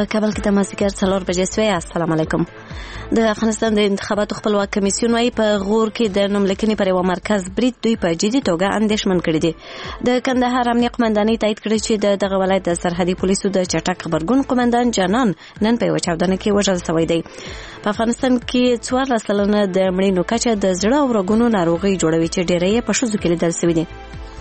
په کابل کې د مازدیګر 4 بجې سوی. السلام علیکم. د افغانستان د انتخاباتو خپلواک کمیسیون وايي په غور کې د نوملیکنې پر یو مرکز برید دوی په جدي توګه اندېښمن کړي دي. د کندهار امنیه قومندانۍ تایید کړی چې دغه ولایت د سرحدي پولیسو د چټک غبرګون قومندان جانان نن په یوه چاودنه کې وژل شوی دی. په افغانستان کې 14 سلنه د مړینو کچه د زړه او رګونو ناروغي جوړوي چې ډېری یې په ښځو کې لیدل شوي دي.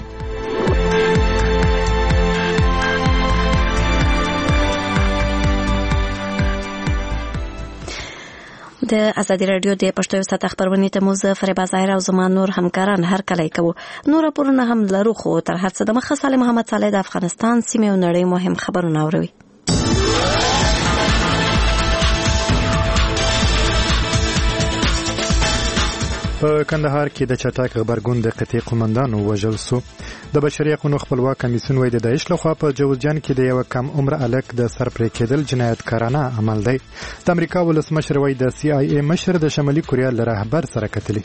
د ازادي رادیو د پښتو ساته خبرونه ته موزه فریبا ظاهر او زمان نور همکاران هر کله کوي. نور پورونه هم لرو خو تر هر څه د مخه سالم محمد صالح د افغانستان سیمه او نړۍ مهم خبرونه اوري. په کندهار کې د چټک غبرګون د قطعي قومندانو وژل سو. د بشري حقوقو خپلواک کمیسیون وايي د داعش لخوا په جوزجان کې د یو کم عمر الک د سر پرې کېدل جنایتکارانه عمل دی. د امریکا ولسمشر وايي د CIA مشر د شمالي کوریا له رهبر سره کتلي.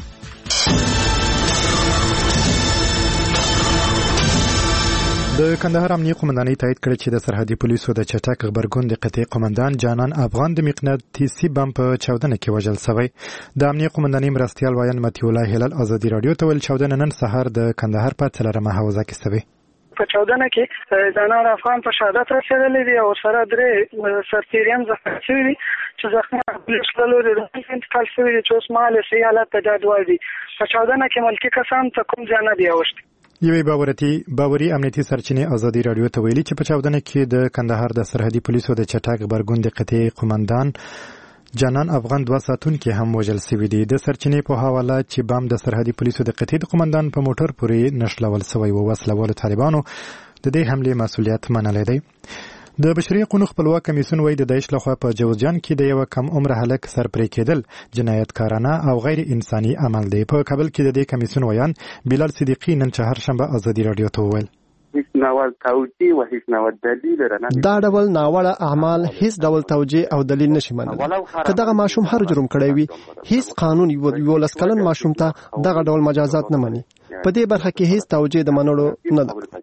د کندهار امنیه قومندانۍ تایید کړی چې د سرحدي پولیسو د چټک غبرګون د قطعي قومندان جانان افغان د مقناطیسي بم په چاودنه کې وژل شوی. د امنیه قومندانۍ مرستیال وایي متي الله هلال ازادي رادیو ته ویل چاودنه نن سهار د کندهار په 3 حوزه کې شوی. په چاودنه کې جانان افغان په شهادت رسېدلی دی او سره 3 سرتیریان زخمي شوي دي چې زخمونه پولیس له لوري انتقال شوي دي چې اوس مهال صحي حالت ته ډاډ دي. په چاودنه کې ملکي کسان ته کوم زیان نه دی اوښتی. یوې باوري امنیتي سرچینې ازادي رادیو ته ویلي چې په چاودنه کې د کندهار د سرحدي پولیسو د چټک غبرګون د قطعي قومندان جانان افغان 2 ساتونکي هم وژل شوي دي. د سرچینې په حواله چې بم د سرحدي پولیسو د قطعي قومندان په موټر پورې نښلول شوی و. وسلوالو طالبانو د دې حملې مسؤلیت منلی دی. د بشري حقوقو خپلواک کمیسیون وايي د داعش لخوا په جوزجان کې د یو کم عمر هلک سر پرې کېدل جنایتکارانه او غیر انساني عمل دی. په کابل کې د دې کمیسیون ویان بلال صدیقی نن چهارشنبه ازادي رادیو ته وویل هیڅ ډول توجیه او هیڅ ډول دلیل نه دا ډول ناوړه اعمال هیڅ ډول توجیه او دلیل نشي منل. که دغه ماشوم هر جرم کړی وي هیڅ قانون یو لسکلن ماشوم ته دغه ډول مجازات نه مني. په دې برخه کې هیڅ توجیه د منلو نه ده.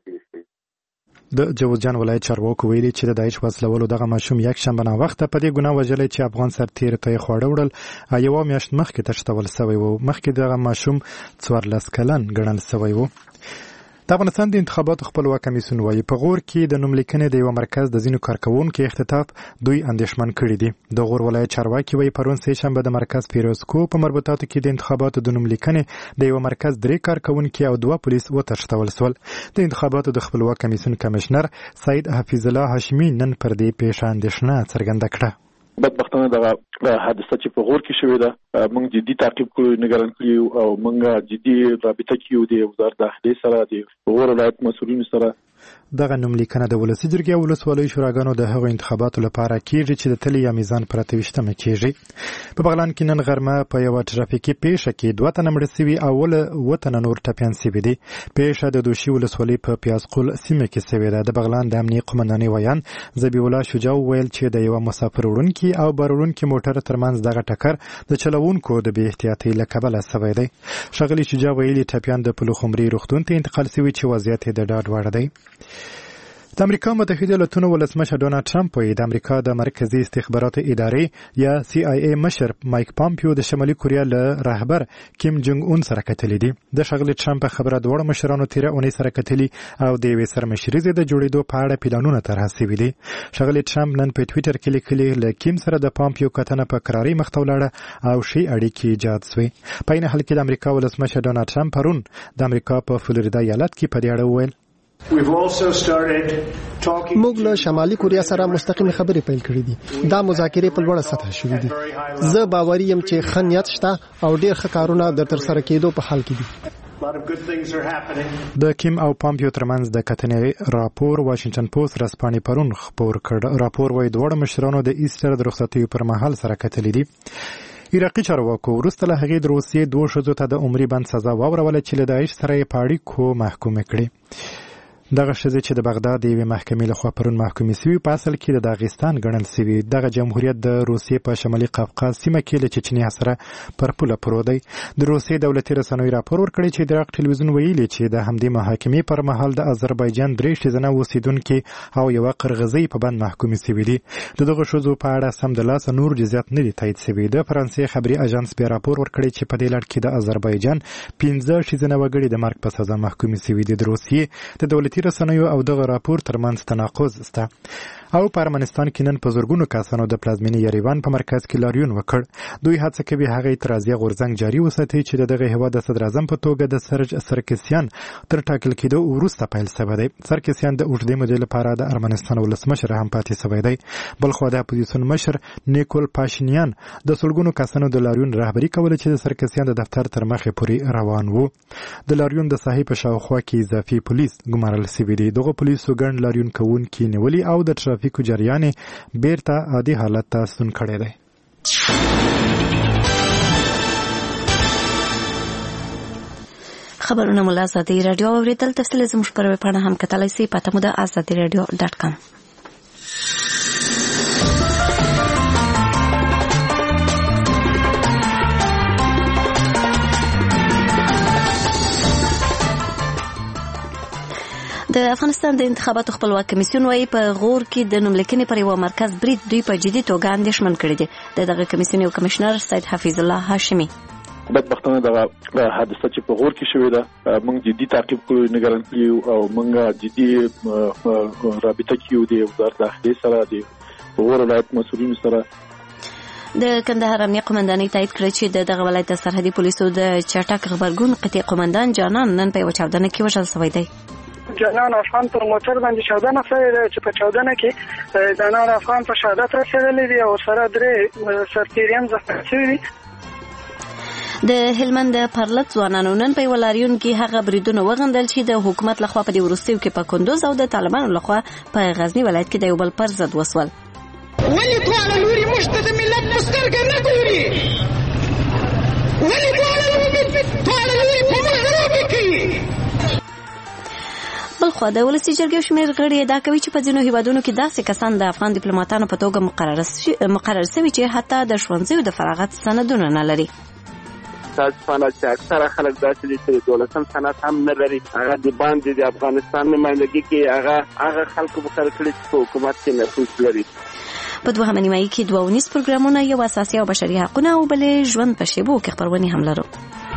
د جوزجان ولایت چارواکو ویلي چې د داعش وسلوالو دغه ماشوم یک شنبه ناوخته په دې ګناه وژلی چې افغان سرتیر ته یې خواړه وړل او یوه میاشت مخکې تښتول شوی و. مخکې دغه ماشوم 14 کلن ګڼل شوی و. د افغانستان د انتخاباتو خپلواک کمیسیون وايي په غور کې د نوملیکنې د یو مرکز د ځینو کارکوونکو اختطاف دوی اندېښمن کړي دي. د غور ولایت چارواکي وايي پرون سه شنبه د مرکز پیروزکو په مربوطاتو کې د انتخاباتو د نوملیکنې د یو مرکز 3 کارکوونکو او 2 پولیس وتښتول شول. د انتخاباتو د خپلواک کمیسیون کمشنر سید حفیظ الله هاشمي نن پر دې پیښه اندېښنه څرګنده کړه. بدبختانه دغه حادثه چې په غور کې شوې ده موږ جدي تعقیب کړو نگران کړو او موږ جدي رابطه کړو د وزارت داخلي سره د غور ولایت مسؤلینو سره. دغه نوملیکنه د ولسي جرګې او ولسوالۍ شوراګانو د هغو انتخاباتو لپاره کېږي چې د تلې یا میزان پر 28 کېږي. په بغلان کې نن غرمه په یوه ټرافیکي پیښه کې 2 تنه مړه شوي او 7 تنه نور ټپیان شوي دي. پیښه د دوشي ولسوالۍ په پیازقل سیمه کې شوې ده. د بغلان د امنیه قومندانۍ ویان ذبیح الله شجاع ویل چې د یو مسافر وړونکي او بار وړونکي موټر ترمنځ دغه ټکر د چلوونکو د بې احتیاطۍ له کبله شوی دی. ښاغلي شجاع ویلي ټپیان د پلخمري روغتون ته انتقال شوي چې وضعیت یې د ډاډ وړ دی. د امریکا متحده ایالاتونو ولسمشر ډونالد ټرمپ وايي د امریکا د مرکزی استخباراتو ادارې یا CIA مشر مایک پامپیو د شمالي کوریا له رهبر کیم جونګ اون سره کتلي دي. د ښاغلي ټرمپ خبره دواړو مشرانو تیره اونۍ سره کتلي او د یوې سرمشریزې د جوړېدو په اړه پلانونه طرحه شوي دي. ښاغلي ټرمپ نن په ټویټر کې لیکلي له کیم سره د پامپیو کتنه په قراري مخ ته ولاړه او ښې اړیکې ایجاد شوې. په عین حال کې د امریکا ولسمشر ډونالد ټرمپ پرون د امریکا په فلوریدا ایالت کې په دې اړه وویل موږ له شمالي کوریا سره مستقیم خبرې پیل کړې دي. دا مذاکرې په لوړه سطح شوې دي. زه باوري یم چې ښه نیت شته او ډېر ښه کارونه د ترسره کېدو په حال کې دي. د کیم او پامپیو ترمنځ د کتنې راپور واشنگټن پوسټ ورځپاڼې پرون خپور کړ. راپور وايي دواړو مشرانو د ایسټر د رخصتیو پر مهال سره کتلي دي. عراقي چارواکو وروسته له هغې د روسیې 2 ښځو ته د عمري بند سزا واوروله چې له داعش سره یې په اړیکو محکومې کړې. دغه ښځې چې د بغداد د یوې محکمې لخوا پرون محکومې سوي په اصل کې د داغستان ګڼل سوي. دغه جمهوریت د روسیې په شمالي قفقاز سیمه کې له چچنیا سره پر پوله پروت دی. د روسیې دولتي رسنیو راپور ورکړی چې د عراق ټلویزیون ویلي چې د همدې محاکمې پر مهال د آذربایجان 3 ښځینه اوسیدونکي او یوه قرغزۍ په بند محکومې سوي دي. د دغه ښځو په اړه سمدلاسه نور جزئیات نه دي تایید سوي. د فرانسې خبري اژانس بیا راپور ورکړی چې په دې لړ کې د آذربایجان 15 ښځینه وګړي د مرګ په سزا محکومې سوي دي. د روسیې د دولتي رسنیو او دغه راپور ترمنځ تناقض شته. او په ارمنستان کې نن په زرګونو کسانو د پلازمینې یریوان په مرکز کې لاریون وکړ. دوی هڅه کوي هغه اعتراضي غورځنګ جاري وساتي چې دغه هیواد د صدر اعظم په توګه د سرج سرکسیان تر ټاکل کېدو وروسته پیل شوی دی. سرکسیان د اوږدې مودې لپاره د ارمنستان ولسمشر هم پاتې شوی دی. بلخو د اپوزیسیون مشر نیکول پاشینیان د سلګونو کسانو د لاریون رهبري کوله چې د سرکسیان د دفتر تر مخې پورې روان وو. د لاریون د ساحې په شاوخوا کې اضافي پولیس ګمارل شوي دي. دغه پولیسو ګڼ لاریون کوونکي نیولي او د ټرافیکو جریان بیرته عادي حالت ته ستون کړی دی. خبرونه مو له ازادي راډیو اوریدل. تفصیل زموږ پر ویب پاڼه هم کتلای شئ. پته مو د azadiradio.com. د افغانستان د انتخاباتو خپلواک کمیسیون وايي په غور کې د نوملیکنې پر یو مرکز برید دوی په جدي توګه اندېښمن کړي دي. دغه کمیسیون یو کمشنر سید حفیظ الله هاشمي بدبختانه دغه حادثه چې په غور کې شوې ده موږ جدي تعقیب کوو، نگران کړو او موږ جدي رابطه کوو د وزارت داخلي سره د غور ولایت مسؤلینو سره. د کندهار امنیه قومندانۍ تایید کړی چې دغه ولایت د سرحدي پولیسو د چټک خبرګون قطعي قومندان جانان نن په یو چاودنه کې وژل شوی دی. جانان افغان پر موټر باندې چاودنه شوې ده چې په چاودنه کې جانان افغان په شهادت رسېدلی دی او سره 3 سرتیریان زخمي شوي دي. د هلمند د پرلط ځوانانو نن په یو لاریون کې هغه بریدونه وغندل چې د حکومت لخوا په دې وروستیو کې په کندوز او د طالبانو لخوا په غزنی ولایت کې د یو بل پر ضد وسول. ولې دواړه لوري موږ ته د ملت په سترګه نه ګوري؟ ولې دواړه لوري په موږ لوبې کوي؟ بلخوا د ولسي جرګې شمېر غړي ادعا کوي چې په ځینو هیوادونو کې داسې کسان د افغان ډیپلوماټانو په توګه مقرر شوي چې حتی د ښوونځیو د فراغت سندونه نه لري. تاسفانه چې اکثره خلک داسې دي چې 12 سند هم نه لري. هغه د باندې د افغانستان نمائندګي کې هغه خلکو مقرر کړي چې په حکومت کې نفوذ لري. په دوهمه نیمایي کې 2 پروګرامونه، یو اساسي او بشري حقونه او بلې ژوند په شیبو کې خبرونه هم لرو.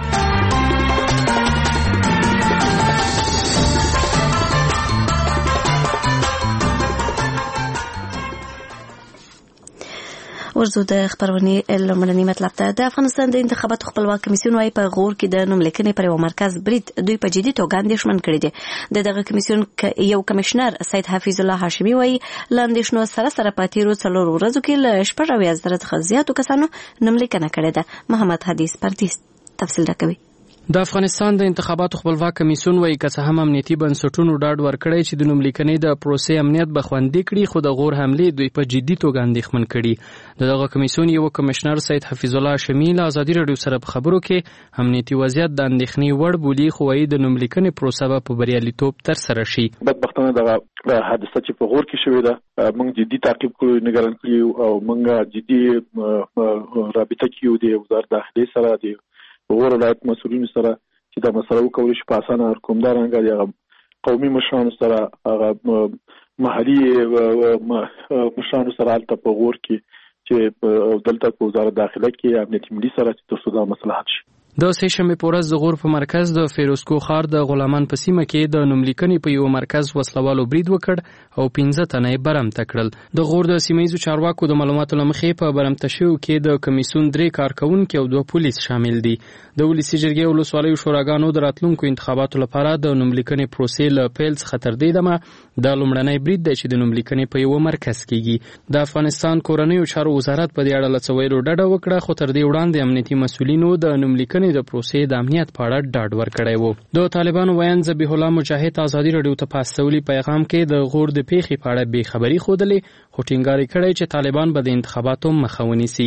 ورزو د خبرونې لومړنی مطلب ته. د افغانستان د انتخاباتو خپلواک کمیسیون وايي په غور کې د نوملیکنې پر یو مرکز برید دوی په جدي توګه اندېښمن کړي دي. دغه کمیسیون یو کمشنر سید حفیظ الله هاشمي وايي له اندېښنو سره په تیرو 4 ورځو کې له 18,000 څخه زیاتو کسانو نوملیکنه کړې ده. محمد حدیث پردیس تفصیل راکوي. د افغانستان د انتخاباتو خپلواک کمیسیون وايي که څه هم امنیتي بنسټونو ډاډ ورکړی چې د نوملیکنې د پروسې امنیت به خوندي کړي، خو د غور حملې دوی په جدي توګه اندېښمن کړي. دغه کمیسیون یو کمشنر سید حفیظ الله هاشمي له ازادي راډیو سره په خبرو کې امنیتي وضعیت د اندېښنې وړ بولي، خو وايي د نوملیکنې پروسه به په بریالیتوب ترسره شي. بدبختانه دغه حادثه چې په غور کې شوې ده موږ جدي تعقیب کوو، نگران کړو او موږ جدي رابطه کوو د وزارت داخلي سره د غور ولایت مسؤلینو سره چې دا مسله وکولای شي په اسانه کومدارنګه د قومي مشرانو سره هغه محلي مشرانو سره البته په غور کې چې دلته په وزارت داخله کې امنیتي ملي سره چې تاسو دا مسله حل شي. د سه شنبه په ورځ د غور په مرکز د فیروزکو ښار د غلامان په سیمه کې د نوملیکنې په یو مرکز وسلوالو برید وکړ او 15 تنه یې برمته کړل. د غور د سیمایي چارواکو د معلوماتو لمخې په برمته شوو کې د کمیسیون 3 کارکونکو او 2 پولیس شامل دي. د ولسي جرګې او ولسوالیو شوراګانو د راتلونکو انتخاباتو لپاره د نوملیکنې پروسې له پیل څخه تر دې دمه د لومړنۍ برید دی چې د نوملیکنې په یو مرکز کېږي. د افغانستان کورنیو چارو وزارت په دې اړه له څویلو ډډه وکړه، خو تر دې وړاندې امنیتي مسؤلینو د نوملیکنې د پروسې د امنیت په اړه ډاډ ورکړی و. د طالبانو ویاند ذبیح الله مجاهد ازادي راډیو ته په استولي پیغام کې د غور د پیښې په اړه بې خبري ښودلې، خو ټینګار کړی چې طالبان به د انتخاباتو مخه ونیسي.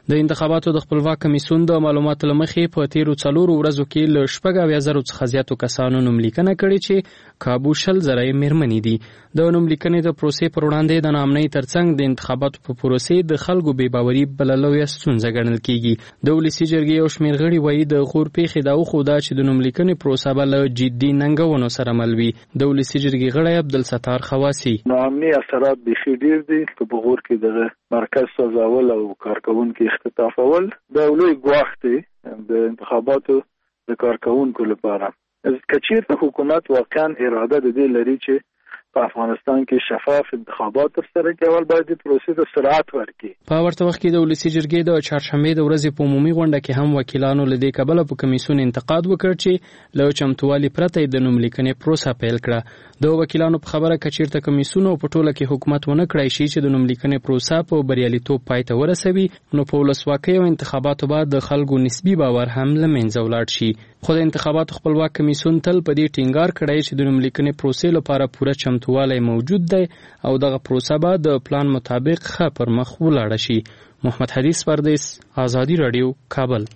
د انتخاباتو د خپلواک کمیسیون د معلوماتو لمخې په تیرو 4 ورځو کې له 14,000 څخه زیاتو کسانو نوملیکنه کړې چې کابو 10,000 میرمنې دي. د نوملیکنې د پروسې پر وړاندې د ناامنۍ ترڅنګ د انتخاباتو په پروسې د خلکو بې باوري بله لویه ستونزه ګڼل کیږي. د ولسي جرګې یو شمېر غړي وایي د غور پیښې دا وښوده چې د نوملیکنې پروسه به له جدي ننګونو سره مل وي. د ولسي جرګې غړی عبدالستار خواسی: ناامني اثرات بېخي ډېر دي. په غور کې د مرکز سوځول او کارکوونکو اختطافول دا لوی ګواښ دی د انتخاباتو د کارکوونکو لپاره. که چېرته حکومت واقعا اراده د دې لري چې په افغانستان کې شفاف انتخابات ترسره کړي، اول باید د پروسې ته سرعت ورکړي. په ورته وخت کې د ولسي جرګې د چهارشنبې د ورځې په عمومي غونډه کې هم وکیلانو له دې کبله په کمیسیون انتقاد وکړ چې له چمتووالي پرته د نوملیکنې پروسه پیل کړه. د وکیلانو په خبره که چېرته کمیسیون په ټوله کې حکومت ونه کړای شي چې د نوملیکنې پروسه په بریالیتوب پای ته ورسوي، نو په ولسواکۍ او انتخاباتو بعد د خلکو نسبي باور هم له منځه ولاړ شي. خو د انتخاباتو خپلواک کمیسیون تل په دې ټینګار کړی چې د نوملیکنې پروسې لپاره پوره چمتووالی موجود دی او دغه پروسه به د پلان مطابق ښه پر مخ ولاړه شي. محمد حدیث پردیس، آزادي رادیو، کابل.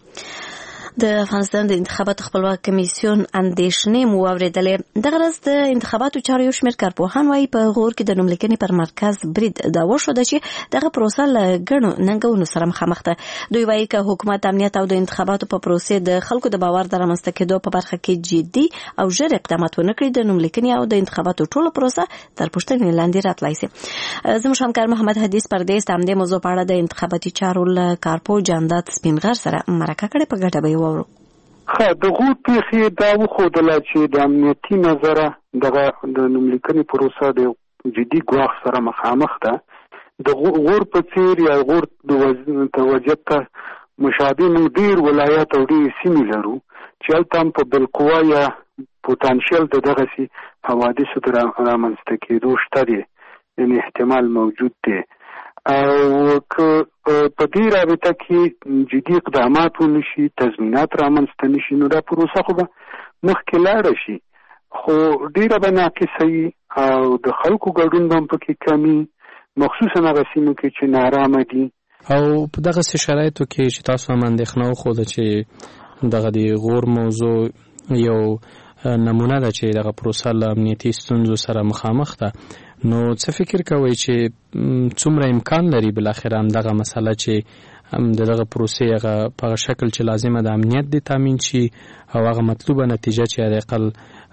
د افغانستان د انتخاباتو خپلواک کمیسیون اندېښنې مو واورېدلې. دغه ورځ د انتخاباتو چارو یو شمېر کارپوهان وایي په غور کې د نوملیکنې پر مرکز برید دا وښوده چې دغه پروسه له ګڼو ننګونو سره مخامخ ده. دوی وایي که حکومت امنیت او د انتخاباتو په پروسې د خلکو د باور د رامنځته کېدو په برخه کې جدي او ژر اقدامات ونه کړي، د نوملیکنې او د انتخاباتو ټوله پروسه تر پوښتنې لاندې راتلای شي. زموږ همکار محمد حدیث پردیس د همدې موضوع په اړه د انتخاباتي چارو له کارپو جانداد سپینغر سره مرکه کړې، په ګټه به یې واورو. د غور پیښې دا وښودله چې د امنیتي نظره دغه د نوملیکنې پروسه د جدي ګواښ سره مخامخ ده. د غور په څېر یا غور د وضعیت ته مشابه موږ ډېر ولایات او ډېرې سیمې لرو چې هلته هم په بالقوه یا پوتانشیل د دغسې حوادثو د رامنځته کېدو شته دی، یعنې احتمال موجود دی. او که په دې رابطه کې جدي اقدامات ونشي، تضمینات رامنځته نشي، نو دا پروسه خو به مخکې لاړه شي، خو ډېره به ناقصه وي او د خلکو ګډون به هم پکې کمي، مخصوصا هغه سیمو کې چې نارامه دي. او په دغسې شرایطو کې چې تاسو هم اندېښنه وښوده چې دغه د غور موضوع یو نمونه ده چې دغه پروسه له امنیتي ستونزو سره مخامخ ده، نو څه فکر کوئ چې څومره امکان لري بالاخره همدغه مسله چې د دغه پروسې هغه په هغه شکل چې لازمه د امنیت د تامین شي او هغه مطلوبه نتیجه چې حداقل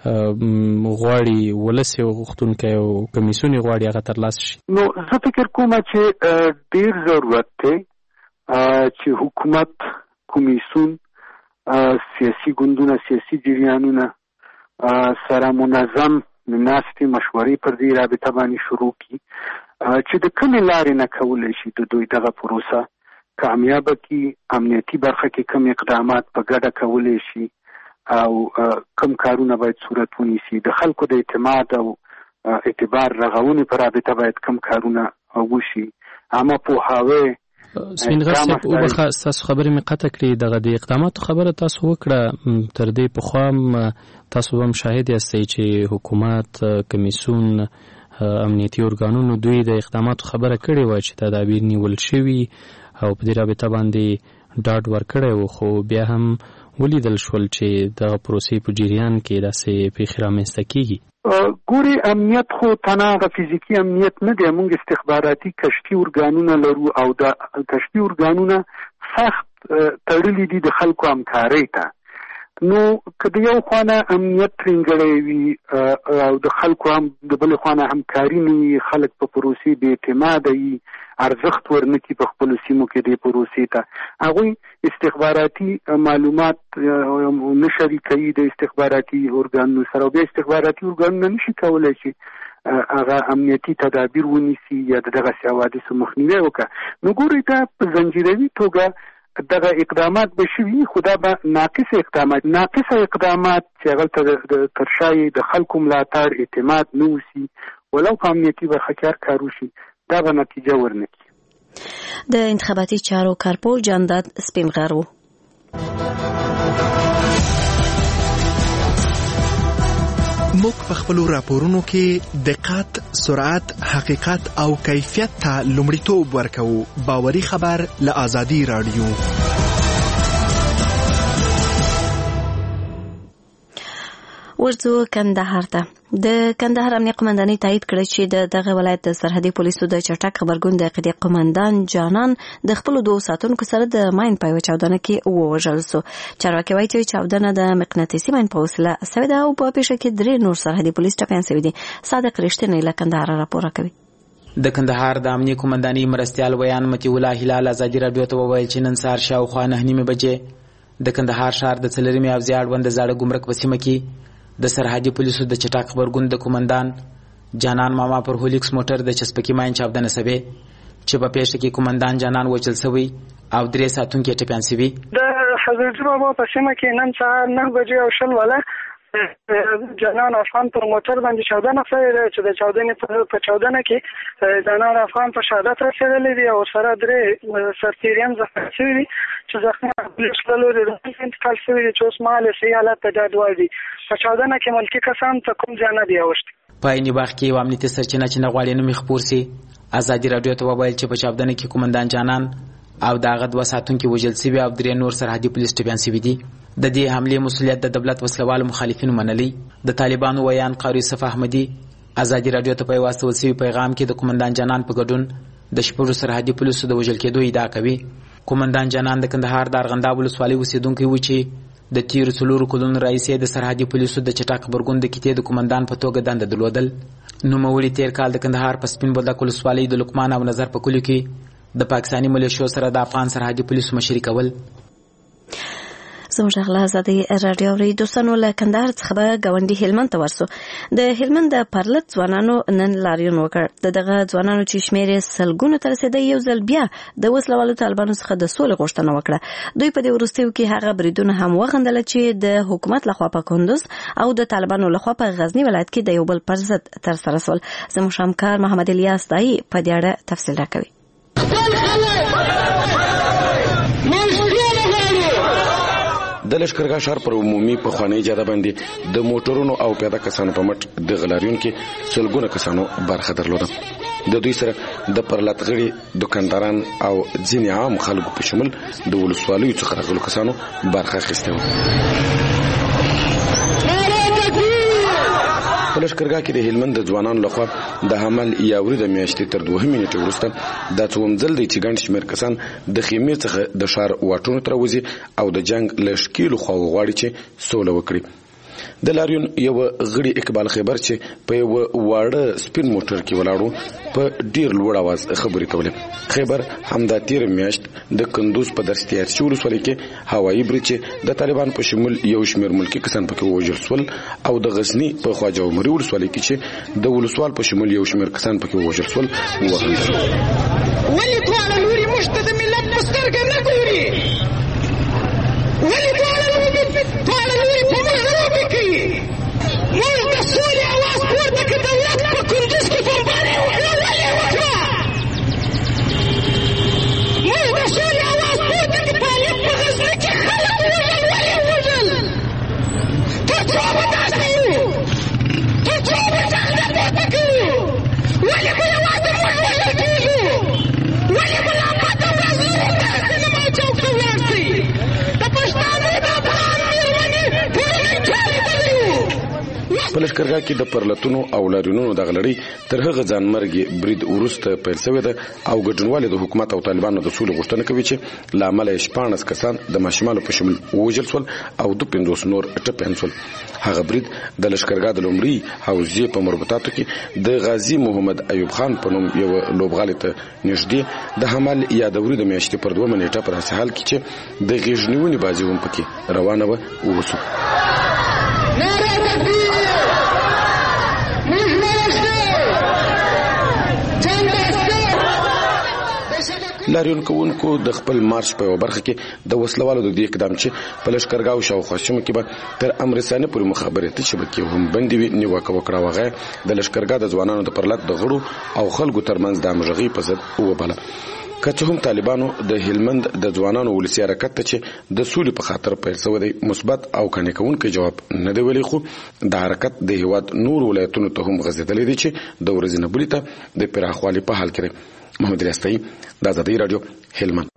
غواړي ولس یې غوښتونکی او کمیسیون یې غواړي هغه ترلاسه شي؟ نو زه فکر کوم چې ډېر ضرورت دی چې حکومت، کمیسیون، سیاسي ګوندونه، سیاسي جریانونه سره منظم ناستې مشورې پر دې رابطه باندې شروع کړي چې د کومې لارې نه کولی شي د دوی دغه پروسه کامیابه کړي، امنیتي برخه کې کوم اقدامات په ګډه کولی شي او کوم کارونه باید صورت ونیسي، د خلکو د اعتماد او اعتبار رغونې په رابطه باید کوم کارونه وشي، عامه پوهاوی. سپینغر صاحب وبخه تاسو خبرې مې قطع کړې، دغه د اقداماتو خبره تاسو وکړه، تر دې پخوا هم تاسو هم شاهد یاستئ چې حکومت، کمیسیون، امنیتي ارګانونو دوی د اقداماتو خبره کړې وه چې تدابیر نیول شوي او په دې رابطه باندې ډاډ ورکړی و، خو بیا هم ولیدل شول چې دغه پروسې په جریان کې داسې پیښې رامنځته کیږي. ګوري امنیت خو تنها هغه فزیکي امنیت نه دی، موږ استخباراتي کشفي ارګانونه لرو او د کشفي ارګانونه سخت تړلي دي د خلکو همکارۍ ته. نو که د یو خوا نه امنیت ټینګړی وي او د خلکو هم د بلې خوا نه همکاري نه وي، خلک په پروسې بې اعتماده وي، ارزښت ورنکړي په خپلو سیمو کې دې پروسې ته، هغوی استخباراتي معلومات نه شریکوي د استخباراتي ارګانونو سره، او بیا استخباراتي ارګانونه نشي کولی چې هغه امنیتي تدابیر ونیسي یا د دغسې حوادثو مخنیوی وکړه. نو ګورئ دا په زنجیروي توګه دغه اقدامات به شوي، خو دا به ناقصه اقدامات چې هغلته تر شا یې د خلکو ملاتړ، اعتماد نه وسي، ولو په امنیتي برخه کې کار وشي، دا به نتیجه ورنکړي. د انتخاباتي چارو کارپو جانداد سپینغر و. موږ په خپلو راپورونو کې دقت، سرعت، حقیقت او کیفیت ته لومړیتوب ورکوو. باوري خبر له آزادي رادیو. ورځو کندهار ته. د کندهار امنیه قومندانۍ تایید کړی چې دغه ولایت د سرحدي پولیسو د چټک خبرګون د قضیې قومندان جانان د خپل دوه ساتونکو سره د ماین په چاودنه کې ووژل شو. چارواکي وایي چې چاودنه د مقناطیسي ماین په وسیله شوې ده او په پیښه کې 3 نور سرحدي پولیس ټپیان شوي دي. صادق رښتینی له کندهار راپور کوي. د کندهار د امنیه قومندانۍ مرستیال ویان متي الله هلال آزادي رادیو ته وویل چې نن سهار شاوخوا 9:30 بجې د کندهار ښار د څلورمې او زیاړوند زاړه ګمرک په سیمه کې د سرحدي پولیسو د چټک خبرګون د قومندان جانان ماما پر هولیکس موټر د چسپکی ماین چاودنه شوې چې په پیښه کې قومندان جانان وچل شوی او 3 ساتونکي ټپیان شوي. د حضرت بابا په سیمه کې نن سهار 9 بجې او شل ولا جانان افغان پر موټر باندې چاودنه شوې ده چې د چاودنې په چاودنه کې جانان افغان په شهادت رسېدلی دی او سره 3 سرتیریان زخمي شوي دي چې زخمونه پولیس له لوري انتقال شوي دي چې اوس مهال صحي حالت ته ډاډوال دي. په چاودنه کې ملکي کسان ته کوم زیان نه دی اوښتی. په عین وخت کې یو امنیتي سرچینه چې نه غواړي نوم خپور سي آزادي رادیو ته وویل چې په چاودنه کې قومندان جانان او دغه 2 ساتونکي وژل شوي او 3 نور سرحدي پولیس ټپیان شوي دي. د دې حملې مسؤلیت د دولت وسلوالو مخالفینو منلی. د طالبانو ویان قاری صف احمدي آزادي رادیو ته په واسطه وسوي پیغام کې د قومندان جانان په ګډون د شپږ سرحدي پولیسو د وژل کېدو ادعا کوي. قومندان جانان د کندهار د ارغنداب ولسوالۍ اوسیدونکی و چې د تیر 4 کلونو راهیسې د سرحدي پولیسو د چټک خبرګون د کتې د قومندان په توګه دنده درلودل. نوموړي تیر کال د کندهار په سپین بولدک ولسوالۍ د لقمان او نظر په کلیو کې د پاکستاني ملیشو سره د افغان سرحدي پولیسو مشري کول. زموږ غلا آزادي رادیو ری دوستانو له کندهار څخه به ګاونډي هلمند ته ورسو. د هلمند د پرلط ځوانانو نن لاریون وکړ. دغه ځوانانو چې شمیر سلګونو تر رسیدي یو ځل بیا د وسلوالو طالبانو څخه د سولې غوښتنه وکړه. دوی په دې وروستیو کې هغه بریدونه هم وغندل چې د حکومت لخوا په کندوز او د طالبانو لخوا په غزنی ولایت کې د یو بل پر ضد تر سره شول. زموږ همکار محمد الیاس دای په دې اړه تفصیل راکوي. د لشکرګاه ښار پر عمومي پخوانۍ جاده باندې د موټرونو او پیاده کسانو په مټ د غلاریون کې سلګونه کسانو برخه درلوده. د دوی سره د پرلط غړي دکانداران او ځینې عام خلکو په شمول د ولسوالیو څخه راغلو کسانو برخه اخیستې وه. په لشکرګاه کې د هلمند د ځوانانو لخوا د حمل یاوري د میاشتې تر 2 نیټې وروسته دا څوم ځل دی چې ګڼ شمېر کسان د خیمې څخه د ښار واټونو ته راوځي او د جنگ له ښکیلو خواوو غواړي چې سوله وکړي. د لاریون یو غړي اقبال خیبر چې په یو واړه سپین موټر کې ولاړو په ډیر لوړ आवाज خبرې کولې. خیبر همدا تیر میاشت د کندوز په دستیار شو ولسوالۍ کې هوایي برید چې د طالبان په شمول یو شمېر ملکی کسان پکې وژل شول او د غزنی په خواجه عمري ولسوالۍ کې چې د ولسوال په شمول یو شمېر کسان پکې وژل شول وغندل. ولې ټول لوري مشت د ملت مسترګ نه ګوري؟ ولې ټول لوري په مغرب کې موږ د سولې اواز پورته کړ. دولت په کندوز کې بمباري وکړه. ولې وکړه؟ موږ د سولې اواز پورته کړ. طالب په غزني کې خلک وژل. ولې وژل؟ تر څو به داسې یو؟ تر څو به ځان نه پورته کوو؟ ولې به یوازې موږ وژل کېږو؟ ولې به لا ماته ورځ لرو داسې سینما چوک ته ولاړ شئ؟ د پښتانه د افغان مېرمنې ټولنې ټالې بلوي. په لشکرګاه کې د پرلتونو او لاریونونو د غلړۍ تر هغه ځانمرګي برید وروسته پیل شوی ده او ګډونوالې د حکومت او طالبانو د سولې غوښتنه کوي چې له امله 14 کسان د ماشومانو په شمول وژل شول او 50 نور ټپیان شول. هغه برید د لشکرګاه د لومړي حوزې په مربوطاتو کې د غازی محمد ایوب خان په نوم یو لوبغالي ته نږدې د حمل یادوري د میاشتې پر 2 نیټه پر حال کې چې د غیژنیونی بازي هم پکې روانه و وسو. لاریون کوونکو د خپل مارش په برخه کې د وسلوالو د دې اقدام چې په لشکرګاه او شاوخوا سیمو کې به تر امرسانه پورې مخابراتي شبکې هم بندي وي نیوکه وکړه. وغه د لشکرګاه د ځوانانو د پرلط د غړو او خلکو ترمنځ د همغږۍ په ضد وباله. که هم طالبانو د هلمند د ځوانانو ولسی حرکت ته چې د سولې په خاطر پیل شوی دی مثبت او کنه کوونکی جواب نه دی ویلي، خو د حرکت د هیواد نور ولایتونو ته هم غځېدلی دی چې د ورځې نه بلې ته د پراخوالي په حال کې دی. محمد ریاستي، د آزادۍ رادیو، هلمند.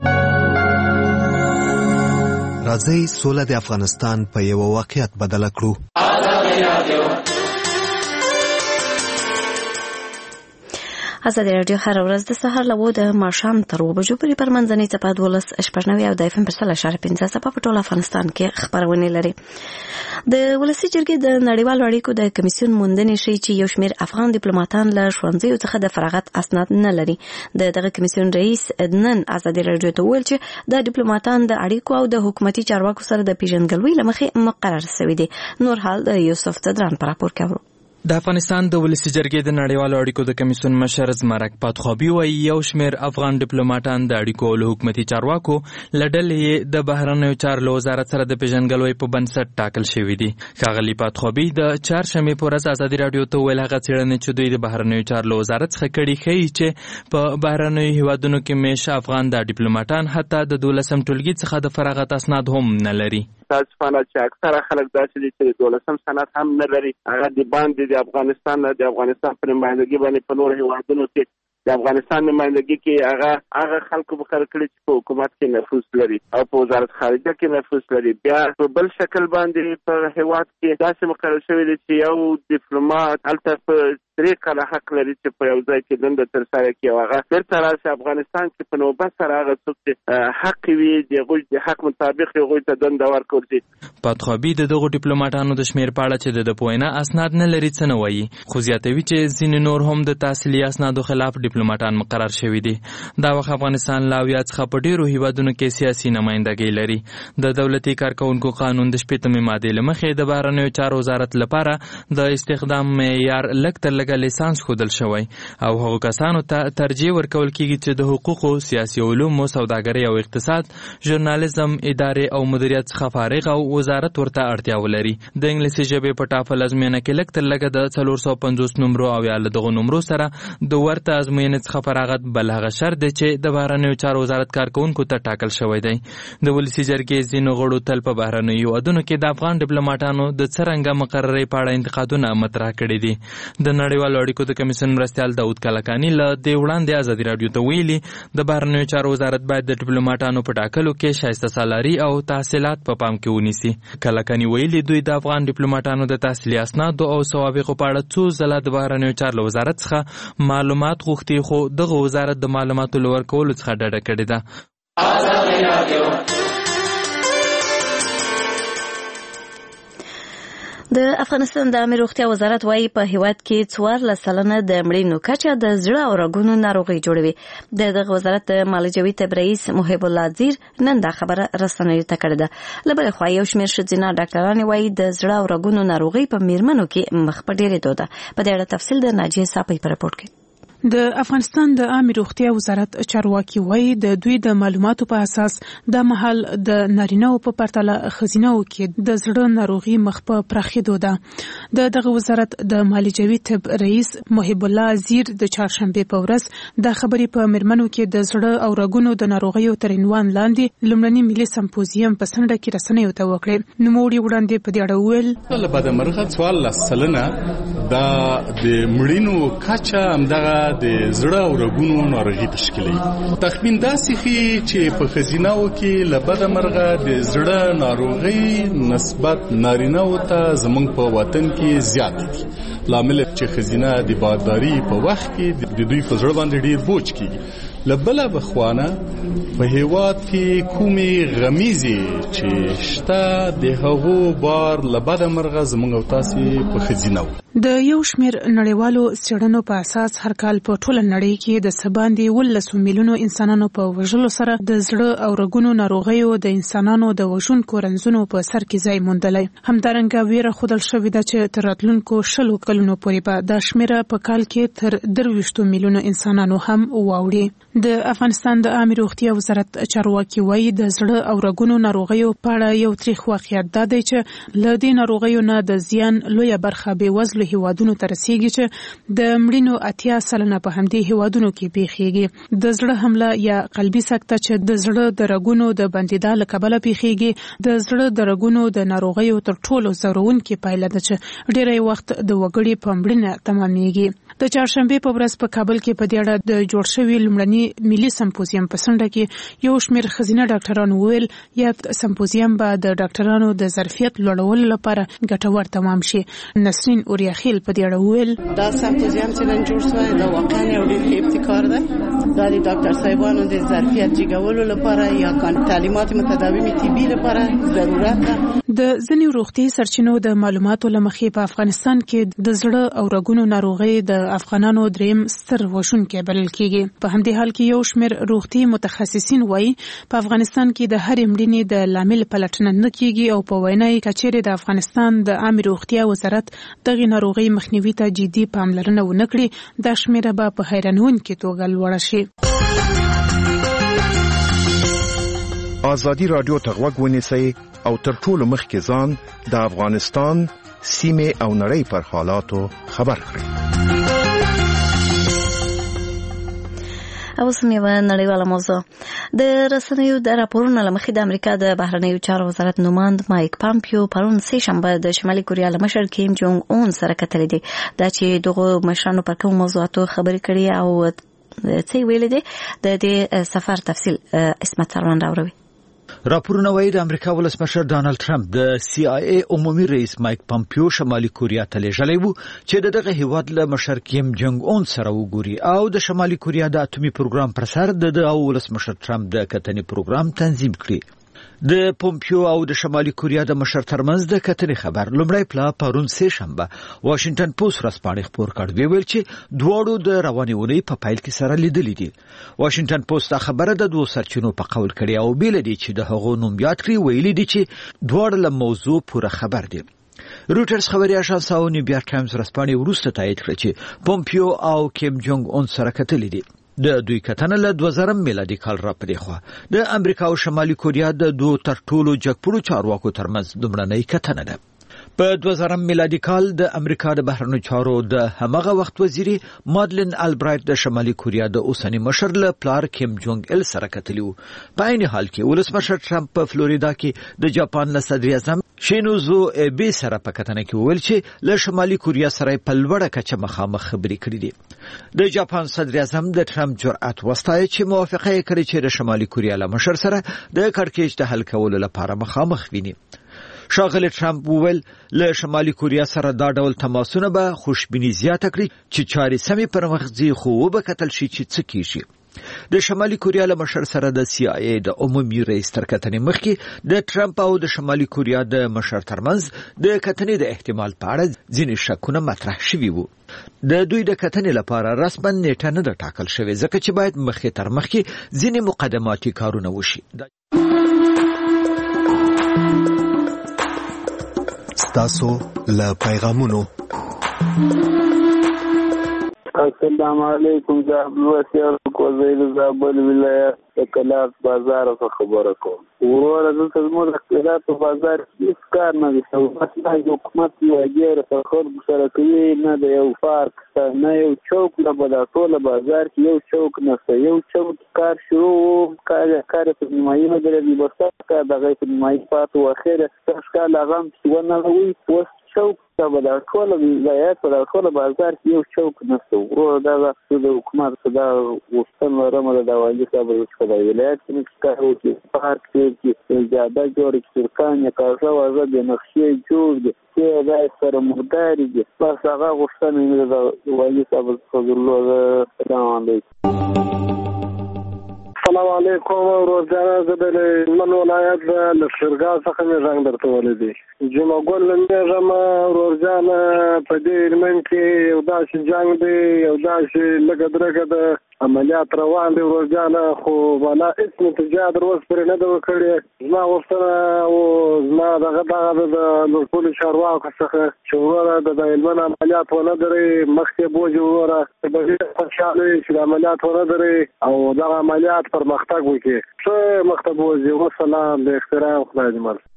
راځئ سوله د افغانستان په یو واقعیت بدل کړو. آزادي رادیو هر ورځ د سهار له 9 د ماښام تر 2 بجو پورې پر منځنۍ څپه 12.9 او د FM پر 100.5 څپه په ټول افغانستان کې خبرونه لري. د ولسی جرګې د نړیوالو اړیکو د کمیسیون موندنې شي چې یو شمېر افغان ډیپلوماټان له ښوونځیو څخه د فراغت اسناد نه لري. دغه کمیسیون رئیس نن آزادي رادیو ته ویل چې د ډیپلوماټان د اړیکو او د حکومتي چارواکو سره د پیژنګلوي لمخې مقرر شوی دی. نور حال د یوسف صدران پر راپور کوي. د افغانستان د ولسی جرګې د نړیوالو اړیکو د کمیسیون مشر زمرک پاتخوابي وایي یو شمېر افغان ډیپلوماټان د اړیکو او حکومتي چارواکو لړلې د بهرنیو چارو وزارت سره د پیژنګلوي په بنسټ ټاکل شوی دي. ښاغلي پاتخوابي د چهارشنبې په ورځ آزادي رادیو ته ویل هغه څېړنې چې دوی د بهرنیو چارو وزارت څخه کړي ښیي چې په بهرنیو هیوادونو کې میشته افغان د ډیپلوماټان حتی د 12 ټولګي څخه د فراغت اسناد هم نه لري. تاسفانه چې اکثره خلک داسې دي چې 12 سند هم نه لري. هغه د باندې د افغانستان په نمائندګي باندې په نور هیوادونو کې د افغانستان نمائندګي کې هغه خلکو مقرر کړي چې په حکومت کې نفوذ لري او په وزارت خارجه کې نفوذ لري. بیا په بل شکل باندې په هیواد کې داسې مقرر شوی دی چې یو ډیپلوماټ هلته په 3 کاله حق لري چې په یو ځای کې دنده ترسره کړي او هغه بیرته راشي افغانستان کې په نوبت سره هغه څوک چې حق وي د حق مطابق هغوی ته دنده ورکول شي. پاتخوابي د دغو ډیپلوماټانو د شمېر په اړه چې د پوهنه اسناد نه لري څه نه وایي، خو زیاتوي چې ځینې نور هم د تحصیلي اسنادو خلاف ډیپلوماټان مقرر شوي دي. دا وخت افغانستان لا اویا څخه په ډېرو هیوادونو کې سیاسي نمایندګي لري. د دولتي کارکونکو قانون د 15 مادې له مخې د بهرنیو چارو وزارت لپاره د استخدام معیار لږ تر لږه لیسانس ښودل شوی او هغو کسانو ته ترجیح ورکول کیږي چې د حقوقو، سیاسي علومو، سوداګرۍ او اقتصاد، ژورنالیزم، ادارې او مدیریت څخه فارغ او وزارت ورته اړتیا ولري. د انګلیسي ژبې په ټافل ازموینه کې لږ تر لږه د 450 نمرو او یا له دغو نمرو سره د ورته ازموینې څخه فراغت بل هغه شرط دی چې د بهرنیو چارو وزارت کارکوونکو ته ټاکل شوی دی. د ولسی جرګې ځینو غړو تل په بهرنیو هیوادونو کې د افغان ډیپلوماټانو د څرنګه مقررۍ په اړه انتقادونه مطرح کړي دي. د نړیوالو اړیکو د کمیسیون مرستیال داود کلکاني له دې وړاندې آزادي رادیو ته ویلي د بهرنیو چارو وزارت باید د ډیپلوماټانو په ټاکلو کې شایسته سالاري او تحصیلات په پام کې ونیسي. کلکاني ویلي دوی د افغان ډیپلوماټانو د تحصیلي اسنادو او سوابقو په اړه څو ځله د بهرنیو چارو وزارت څخه معلومات غوښتي، خو دغه وزارت د معلوماتو له ورکولو څخه ډډه کړې ده. آزادي رادیو. د افغانستان د عامه روغتیا وزارت وايي په هیواد کې 14% د مړینو کچه د زړه او رګونو ناروغي جوړوي. دغه وزارت د معالجوي طب رئیس محب الله زیر نن دا خبره رسنیو ته کړې ده. له بلې خوا یو شمېر ښځینه ډاکټران وايي د زړه او رګونو ناروغي په میرمنو کې مخ په ډېرېدو ده. په دې اړه تفصیل د ناجیه صافی په راپور کې. د افغانستان د عامه روغتیا وزارت چارواکي وایي د دوی د معلوماتو په اساس د محل د نارینه‌و په پرتله ښځینه‌و کې د زړه ناروغي مخ په پراخېدو ده. دغه وزارت د معالجوي طب رئیس محب الله زیر د چهارشنبې په ورځ د خبرې په میرمنو کې د زړه او رګونو د ناروغیو تر عنوان لاندې لومړني ملي سمپوزیم په سنډه کې رسنیو ته وکړې. نوموړي وړاندې په دې اړه وویل له بعد مرغه 14% دا د مړینو کچه همدغه د زړه او رګونو ناروغي تشکیلوي. تخمین داسې ښیي چې په ښځینه‌و کې له بده مرغه د زړه ناروغي نسبت نارینه‌و ته زموږ په وطن کې زیات دي. لامل چې ښځینه د باداري په وخت کې د دوی په زړه باندې ډیر بوج کیږي. لبله بخوانه په هیواد کې کومې غمیزې چې شته د هغو بار لبده مرغه زموږ او تاسې په ښځینه وو. د یو شمېر نړیوالو څېړنو په اساس هر کال په ټوله نړۍ کې د څه باندې 12 میلیونو انسانانو په وژلو سره د زړه او رګونو ناروغیو د انسانانو د وژونکو رنځونو په سر کې ځای موندلی. همدارنګه ویره ښودل شوې ده چې تر راتلونکو 20 کلونو پورې به دا شمېره په کال کې تر 23 میلیونو انسانانو هم واوړي. د افغانستان د عامه روغتیا وزارت چارواکي وایي د زړه او رګونو ناروغیو په اړه یو تاریخ واقعیت دا دی چې له دې ناروغیو نه د زیان لویه برخه بې وزلو هیوادونو ته رسیږي چې د مړینو 80% په همدې هیوادونو کې پیښیږي. د زړه حمله یا قلبي سکته چې د زړه د رګونو د بندیدا له کبله پیښیږي د زړه د رګونو د ناروغیو تر ټولو ځورونکې پایله ده چې ډېری وخت د وګړي په مړینه تمامېږي. د چهارشنبه په ورځ په کابل کې په دې اړه د جوړ شوي لومړني ملي سمپوزیم په څنډه کې یو شمېر ښځینه ډاکټرانو وویل یا سمپوزیم به د ډاکټرانو د ظرفیت لوړولو لپاره ګټور تمام شي. نسرین اوریاخیل په دې اړه وویل دا سمپوزیم چې نن جوړ شوی دا واقعا یو ډېر ابتکار دی. دا د ډاکټر صاحبانو د ظرفیت جګولو لپاره یا تعلیمات متداوم طبي لپاره ضرورت ده. د ځینې روغتي سرچینو د معلوماتو لمخې په افغانستان کې د زړه او رګونو ناروغي د افغانانو دریم ستر وژونکی بلل کېږي. په همدې حال کې یو شمېر روغتي متخصصین وایي په افغانستان کې د هرې مړینې د لامل پلټنه نه کېږي او په وینا یې که چیرې د افغانستان د عامه روغتیا وزارت دغې ناروغۍ مخنیوي ته جدي پاملرنه ونه کړي دا شمېره به په حیرانوونکې توګه لوړه شي. ازادي راډیو ته غوږ ونیسئ او تر ټولو مخکې ځان د افغانستان سیمې او نړۍ پر حالاتو خبر کړئ. اوس یوه نړیواله موضوع. د رسنیو د راپورونو له مخې د امریکا د بهرنیو چارو وزارت نوماند مایک پامپیو پرون سه شنبه د شمالي کوریا له مشر کیم جونګ اون سره کتلې دي. دا چې دغه مشرانو پر کوم موضوعاتو خبرې کړي او څه ویلي دي د دې سفر تفصیل اسمت سروان راوړي. راپورونه وايي د امریکا ولسمشر ډانلډ ټرمپ د CIA عمومي رئیس مایک پامپیو شمالي کوریا ته لېږلی وو چې دغه هیواد له مشر کیم جونګ اون سره وګوري او د شمالي کوریا د اټومي پروګرام پر سر د ولسمشر ټرمپ د کتنې پروګرام تنظیم کړي. د پومپیو او د شمالي کوریا د مشر ترمنځ د کتنې خبر لومړی پلا پرون سه شنبه واشنگټن پوسټ ورځپاڼې خپور کړ ویل چې دواړو د روانې اونۍ په پیل کې سره لیدلې دي. واشنگټن پوسټ دا خبره د دوه سرچینو په قول کړي او بیل دي چې د هغو نوم یاد کړی ویلي دي چې دواړه له موضوع پوره خبر دي. روټرز خبري اژانس او نیویارک ټایمز ورځپاڼې وروسته تایید کړ چې پومپیو او کیم جونګ اون سره کتلې دي. د دوی کتنه له 2000 میلادي کال را پدې خو د امریکا او شمالي کوریا د دوه تر ټولو جګپړو چارواکو ترمنځ دومرنۍ کتنه ده. په 2000 میلادي کال د امریکا د بهرنیو چارو د همغه وخت وزیري مادلین البرایت د شمالي کوریا د اوسنی مشر له پلار کیم جونګ ال سره کتلیو. په عین حال کې ولسمشر ټرمپ په فلوریدا کې د جاپان له صدر اعظم شینوزو ایبه سره په کتنه کې ویل چې له شمالي کوریا سره په لوړه کچه مخامخ خبرې کړې دي. د جاپان صدر اعظم د ټرمپ جرأت وستایي چې موافقه یې کړې چې د شمالي کوریا له مشر سره د کړکېچ د حل کولو لپاره مخامخ ویني. ښاغلی ټرمپ وویل له شمالي کوریا سره دا ډول تماسونه به خوشبیني زیاته کړي چې چارې سمې پر مخ ځي خو وبکتل شي چې څه کیږي. د شمالي کوریا له مشر سره د CIA د عمومي رئیس تر کتنې مخکې د ټرمپ او د شمالي کوریا د مشر ترمنځ د کتنې د احتمال په اړه ځینې شکونه مطرح شوي وو. د دوی د کتنې لپاره رسما نیټه نه ده ټاکل شوې ځکه چې باید مخکې تر مخکې ځینې مقدماتي کارونه وشي. ستاسو له پیغامونو السلام علیکم زه عبدالوسیع کوزی د زابل ولایت د کلاس بازار څخه خبره کوم. وروره دلته زموږ د کلاس په بازار کې هېڅ کار نه دی شوی. مثلا حکومت یوه ګیره پر خلکو سره کوي نه د یو پارک شته نه یو چوک نه په دا ټوله بازار کې یو چوک نشته. یو چوک کار شروع و کار یې په نیمایي ودرېدی بس کار د هغه په نیمایي پاتې و اخره سږ کال هغه هم چې ونغوي اوس چوک په دا ټوله ولایت په دا ټوله بازار کې یو چوک نشته. وروره دغه د حکومت په دا غوښتنه لرم د والي صاحب چې په دا ولایت کې کار وکړي پارک کې زیاده جوړ کړي ترکان یې کاژه واژه د نقشې جوړ دي چې دا سره مرداري دي بس هغه غوښتنه مې د والي صاحب څخه درلوده. السلام علیکم. السلام علیکم. روزانه زه د هلمند ولایت د لښکرګاه څخه مې زنګ درته ولیدی. جمعه ګل نومېږم. روزانه په دې هلمند کې یو داسې جنګ دی یو داسې لږه درګه ده عملیات روان دي ورجانه خو ولا هیڅ نتیجه در اوسه پورې نه ده وکړې. زما غوښتنه او زما دغه د ټولو چارواکو څخه چې وروره د هلمند عملیات ونه درې مخکې بوجي وروره به ډېر خوشحاله وي چې د عملیات ونه درې او دغه عملیات پرمختګ وکړي. ښه مخته بوځي. وسلام، د احترام، خدای دې مل.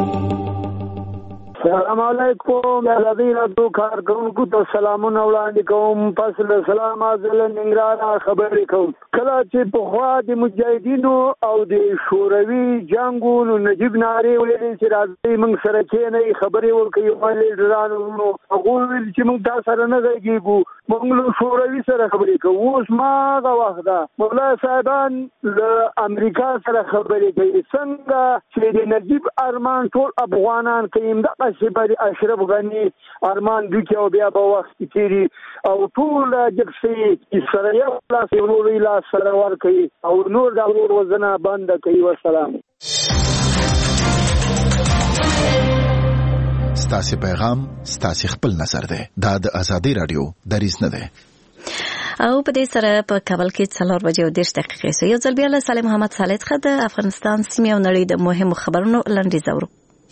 السلام علیکم. ازادي راډیو کارکونکو ته سلامونه وړاندې کوم. پس له سلامه زه له ننګرهاره خبرې کوم. کله چې پخوا د مجاهدینو او د شوروي جنګو نو نجیب نارې ویلې چې راځئ موږ سره کښېنئ خبرې وکړئ. لیډرانو هغوی ویل چې موږ تا سره نه غږېږو، موږ له شوروي سره خبرې کوو. اوس ما هغه وخت ده مولا صاحبان له امریکا سره خبرې کوي. څنګه چې د نجیب ارمان ټول افغانان کوي دغه شبر اشرف غنی ارمان دوی کې او بیا په وخت تیری او ټول جکسي اسرائیل لاس ورور لا سره ور کوي او نور د ورور وزنه بند کوي. والسلام. ستاسو پیغام ستاسو خپل نظر ده. دا د ازادي رادیو دریځ نه ده. او په دې سره په کابل کې 4:30 یو ځل بیا له سالم محمد صالح څخه د افغانستان سیمې او نړۍ د مهمو خبرونو لنډیز اورو.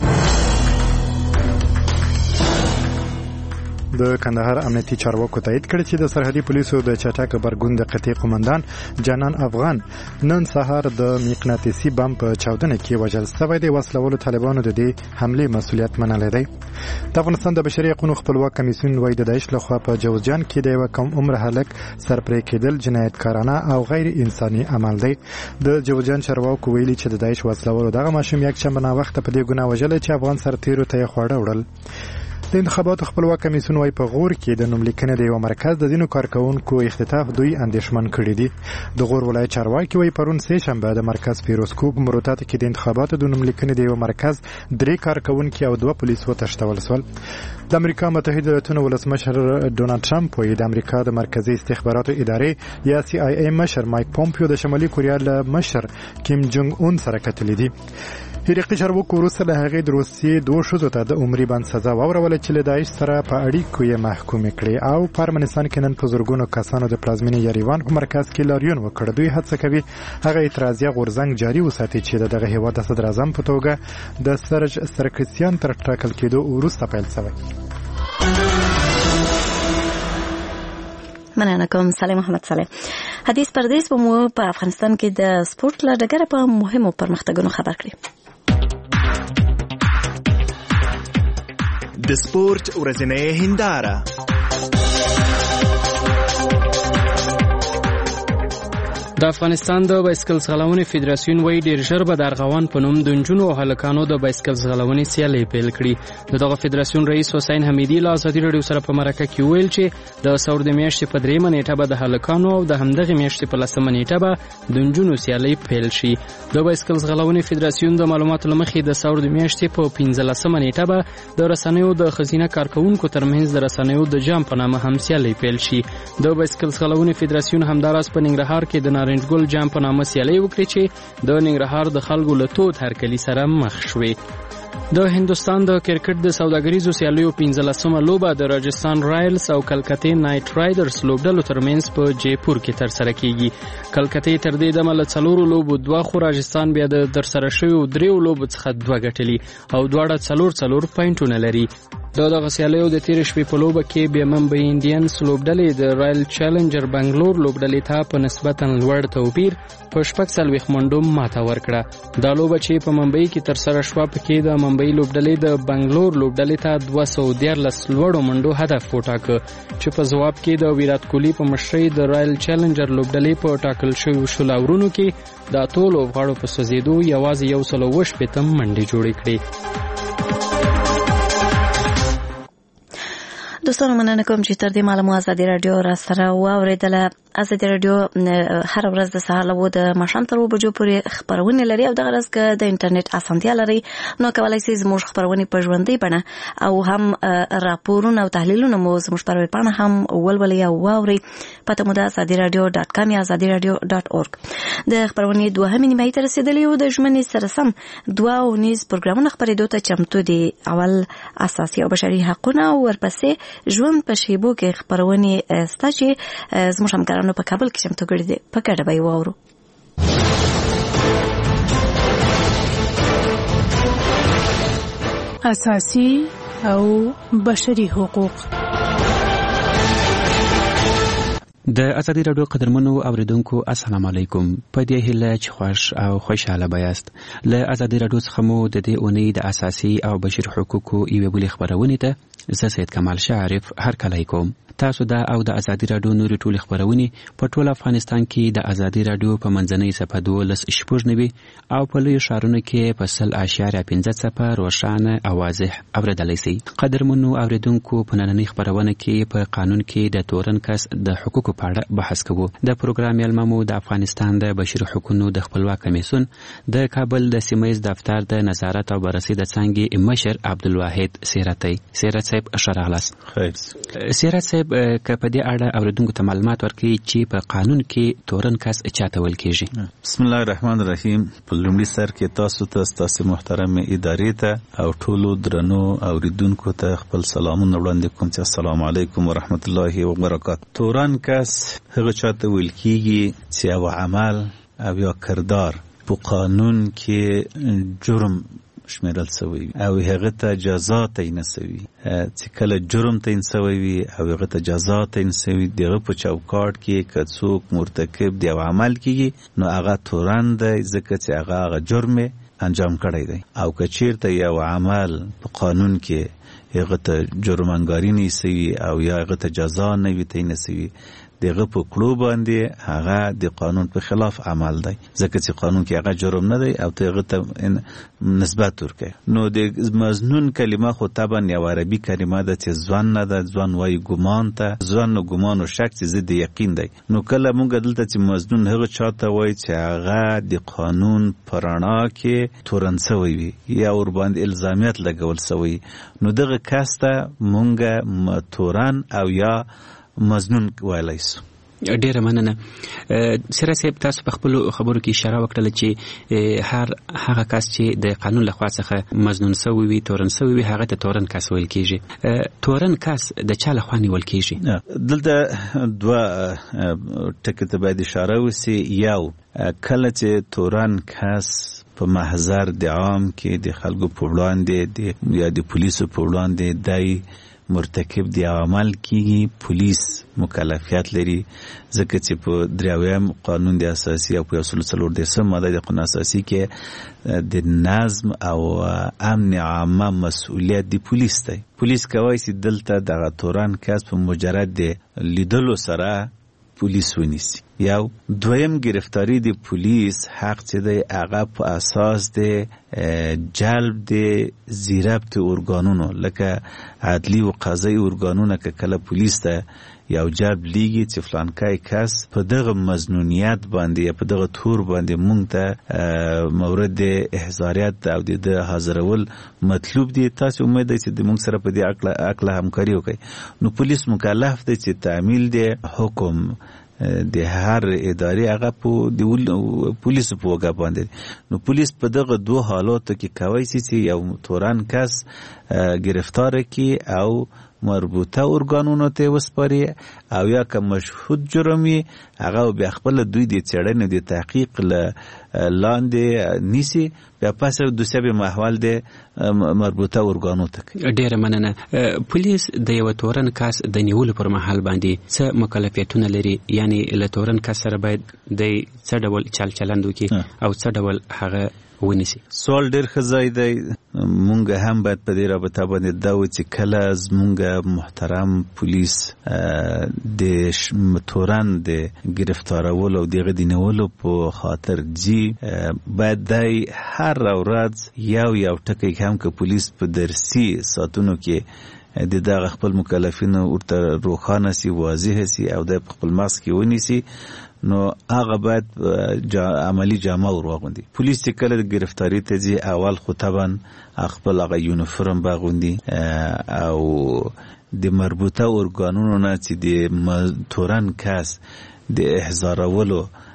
د کندهار امنیتي چارواکو تایید کړی چې د سرحدي پولیسو د چټک غبرګون د قطعي قومندان جانان افغان نن سهار د مقناطیسي بم په چاودنه کې وژل شوی دی. وسلوالو طالبانو د دې حمله مسؤلیت منلی دی. د افغانستان د بشري حقوقو خپلواک کمیسیون وايي د داعش لخوا په جوزجان کې د یو کم عمر هلک سرپرې کېدل جنایتکارانه او غیر انساني عمل دی. د جوزجان چارواکو ویلي چې د داعش وسلوالو دغه ماشوم یک شنبه نه وخت په دې ګناه وژل چې افغان سرتیرو ته یې خواړه وړل. د انتخاباتو خپلواک کمیسیون وايي په غور کې د نوملیکنې د یو مرکز د ځینو کارکونکو اختطاف دوی اندېښمن کړي دي. د غور ولایت چارواکي وايي پرون سه شنبه د مرکز فیروزکوب مرتات کې د انتخاباتو د نوملیکنې د یو مرکز 3 کارکونکو او 2 پولیس وتښتول شول. د امریکا متحده ایالاتو ولسمشر ډونالد ټرمپ وايي د امریکا د مرکزی استخباراتو ادارې یا CIA مشر مایک پومپیو د شمالي کوریا له مشر کیم جونګ اون سره کتلې دي. هیرقي چارواکو وروسته له هغې د روسیې 2 ښځو ته د عمري بند سزا واوروله چې له داعش سره په اړیکو یې محکومې کړې او په ارمنستان کې نن په زرګونو کسانو د پلازمینې یریوان په مرکز کې لاریون وکړ. دوی هڅه کوي هغه اعتراضیه غورځنګ جاري وساتي چې دغه هیواد د صدر اعظم په توګه د سرج سرکسیان تر ټاکل کېدو وروسته پیل شوی. مننه کوم سالم محمد صالح. حدیث پردیس به مو په افغانستان کې د سپورت له ډګره په مهمو پرمختګونو خبر کړي. د سپورت ورځنۍ هنداره. د افغانستان د بایسکل ځغلونې فدراسیون وايي ډیر ژر به د ارغوان په نوم د نجونو او هلکانو د بایسکل ځغلونې سیالۍ پیل کړي. دغه فدراسیون رئیس حسین حمیدي له ازادي راډیو سره په مرکه کې ویل چې د سور د میاشتې په 3 نیټه به د هلکانو او د همدغه میاشتې په 10 نیټه به د نجونو سیالۍ پیل شي. د بایسکل ځغلونې فدراسیون د معلوماتو لمخې د سور د میاشتې په 15 نیټه به د رسنیو د خزینه کارکونکو ترمنځ د رسنیو د جام په نامه هم سیالۍ پیل شي. د بایسکل ځغلونې فدراسیون همداراز په ننګرهار کې د نارنجګل جام په نامه سیالۍ وکړي چې د ننګرهار د خلکو له تود هرکلي سره مخ شوې. د هندستان د کرکټ د سوداګریزو سیالیو 15مه لوبه د راجستان رایلز او کلکتې نایټ رایډرز لوبډلو ترمنځ په جیپور کې ترسره کیږي. کلکتې تر دې دمه له 4 لوبو 2 خو راجستان بیا د ترسره شویو 3 لوبو څخه 2 ګټلي او دواړه 4 پوینټونه لري. دغه سیالیو د تیر شپې په لوبه کې بیا ممبئی انډینز لوبډلې د رایل چیلنجر بنگلور لوبډلې ته په نسبتا لوړ توپیر په 40 منډو ماته ورکړه. دا لوبه چې په ممبئی کې ترسره شوه پکې د ممبئی لوبډلې د بنگلور لوبډلې ته 213 لوړو منډو هدف وټاکه چې په جواب کې د ویرات کوهلی په مشرۍ د رایل چیلنجر لوبډلې په ټاکل شویو شلاورونو کې د ټولو غاړو په سوزیدو یوازې 120 منډې جوړې کړې. دوستانو مننه کوم چې تر دې معلومات ازادي رادیو را سره واوریدله. ازادي رادیو هر ورځ د سهار له د ماښام تر 2 بجو پورې خبرونه لري او دغه ورځ کې د انټرنیټ اسانتیا لري نو کولای شئ زموږ خبرونه په ژوندۍ بڼه او هم راپورونه او تحلیلونه مو زموږ په پاڼه هم ولولئ او واورئ. پته مو ده azadiradio.com یا azadiradio.org. د خبرونه دوهمې نیمه ته رسیدلې او د ژمنې سره سم 2 ونیز پروګرامونه خبرېدو ته چمتو دي. اول اساسي او بشري حقوقونه او ورپسې ژوند په شیبو کې خبرونه ستا چې زموږ همکاران خبرونه په کابل کې چمتو کړي دي په ګډه به واورو. اساسي او بشري حقوق. د ازادي راډیو قدرمنو اوریدونکو السلام علیکم. په دې هیله چې خوش او خوشاله بیاست. له ازادي راډیو څخه مو د دې اونۍ د اساسي او بشري حقوقو یوه بلې خبرونه ته زه سید کمال شعرف هرکلی کوم. تاسو دا او د ازادي راډیو نوري ټولې خبرونه په ټول افغانستان کې د ازادي راډیو په منځنۍ صفحه 12 او په لوی شهرونو کې په 0.15 صفحه روښانه او واضح اوریدلای شئ. قدرمنو اوریدونکو په نننۍ خبرونه کې په قانون کې د تورن کس د حقوقو په اړه بحث کوو. د پروګرام یلممو د افغانستان د بشري حقوقو د خپلواک کمیسیون د کابل د سیمایي دفتر د نظارت او بررسي د څنګه مشر عبدالواحد سیرتي صاحب شراغلاس. سیرت صاحب که په دې اړه اوریدونکو ته معلومات ورکړي چې په قانون کې تورن کس چاته ویل کېږي. بسم الله الرحمن الرحیم. په لومړي سر کې تاسو محترم ادارې ته او ټولو درنو اوریدونکو ته خپل سلامونه وړاندې کوم چې السلام علیکم ورحمت الله وبرکاته. تورن کس هغه چاته ویل کېږي چې یو عمل او یا کردار په قانون کې جرم شمیرل شوی او هغه ته جزا تعیین شوی چې کله جرم تعیین شوی وي او هغه ته جزا تعیین شوی دغه په چوکاټ کې کڅوک مرتکب دی او عمل کیږي نو هغه تورن دی ځکه چې هغه جرم انجام کړی دی او که چیرته یو عمل په قانون کې هغه ته جرمنګاری نه شوی او یا هغه ته جزا نه وي تعیین شوی دغه په کړو باندې هغه د قانون په خلاف عمل دی ځکه چې قانون کې هغه جرم نه دی او هغه ته نسبت ورکړي. نو د مظنون کلمه خو طبعا یو عربي کلمه ده چې ځوان نه ده، ځوان وایي ګمان ته، ځوان او ګمان او شک چې ضد یقین دی. نو کله موږ دلته چې مظنون هغه چاته وایي چې هغه د قانون پرانا کې تورن شوی وي یا ور باندې الزامیت لګول شوی نو دغه کس ته موږ تورن او یا مظنون ویلای شو. ډیره مننه. سره صاحب تاسو په خپل خبرو کې اشاره وکړه چې هر هغه کس چې د قانون لخوا څخه مظنون شوی وي تورن شوی وي هغه ته تورن کس ویل کیږي. تورن کس د چا لخوا نیول کیږي؟ دلته دوه ټکي ته باید اشاره وشي. یو کله چې تورن کس په محضر د عام کې د خلکو په وړاندې یا د پولیسو په وړاندې دای مرتکب دی عمل کیږي پولیس مکلفیت لري ځکه چې په 3 قانون د اساسي او په 34 ماده د قانون اساسي کې د نظم او امن عامه مسؤلیت دی پولیس دی. پولیس کوي چې دلته د تورن کس په مجرد د لیدلو سره پولیس ونیسي. یو دویم گرفتاری د پولیس حق چې دی هغه په اساس د جلب د زیربط ارګانونو لکه عدلی او قضایي ارګانونو که کله پولیس ته یو جلب لیږي چې فلانکای کس په دغه مظنونیت باندې یا په دغه تور باندې مونږ ته مورد احضاریت او د حاضرول مطلوب دی. تاسو امید ده چې د مونږ سره په دې اړه همکاري وکړي. نو پولیس مکلف دی چې تعمیل دی حکم د هر ادارې هغه په د پولیسو په وګه باندې. نو پولیس په دغه دوه حالاتو کې کوي چې یو تورن کس گرفتار کی او مربوطه ارګانونو ته وسپاري او یا که مشهود جرمي هغه بیا خپل دوی د چړنې د تحقیق لاندې نیسی بیا پس د سبب محول د مربوطه ارګانو ته. ډیره مننه. پولیس د یو تورن کس د نیولو پر مهال باندې څه مکلفیتونه لري؟ یعنی له تورن کس سره باید د څه ډول چلند وکړي او څه ډول هغه ونیسي؟ سوال ډیر ښه ځای دی. مونږ هم باید په دې رابطه باندې دا و چې کله زمونږ محترم پولیس د تورن د گرفتارولو او دغه د نیولو په خاطر جی باید دای هر ورځ یو ټکی هم که پولیس په درسي ساتونو کې د دغه خپل مکلفینو ورته روښانه سي واضح سي او د خپل ماسک کې ونیسي نو هغه باید عملی جامه ورواغوندي. پولیس چې کله گرفتاری ته ځي اول خو طبعا خپل هغه یونیفورم باغوندي او د مربوطه ارګانونو نه چې د تورن کس د احضارولو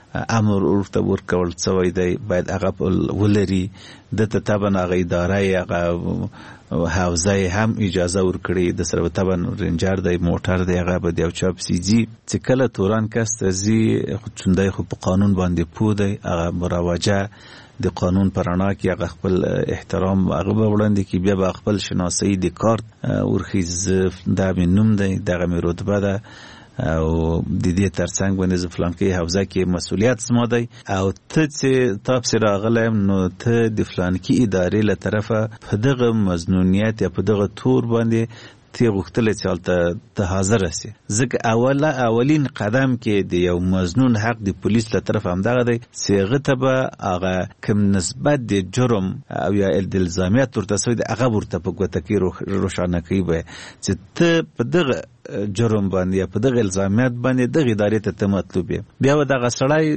امر ورته ورکول څوی دی باید هغه ولري د ته طبعا هغه اداره هغه حوزه هم اجازه ورکړي د سره طبعا رینجر دی موټر دی هغه به یو چا پسیږي چې کله توران کس تزي څنډه خو په قانون باندې پوه دی هغه مروجه د قانون پرانا کې هغه خپل احترام هغه وړاندې کې بیا به خپل شناسي د کارت ورخیز د منوم دی دغه مې رتبه ده او د دې ترڅنګ باندې ز فلان کې حوزه کې مسولیت سم دی او ته چې تاسو راغلم نو ته د فلان کې ادارې له طرفه په دغه مزنونیت یا په دغه تور باندې تی غوښتل چې ته حاضر شې ځکه اولین قدم کې د یو مزنون حق د پولیس له طرف هم دغه دی چې هغه ته به هغه کوم نسبت د جرم او یا د الزامیت ورته سوی د هغه ورته په ګوته کې روښانه کوي به چې ته په دغه جرم باندې یا په دغه الزامیت باندې دغه ادارې ته مطلوب بیا و دغه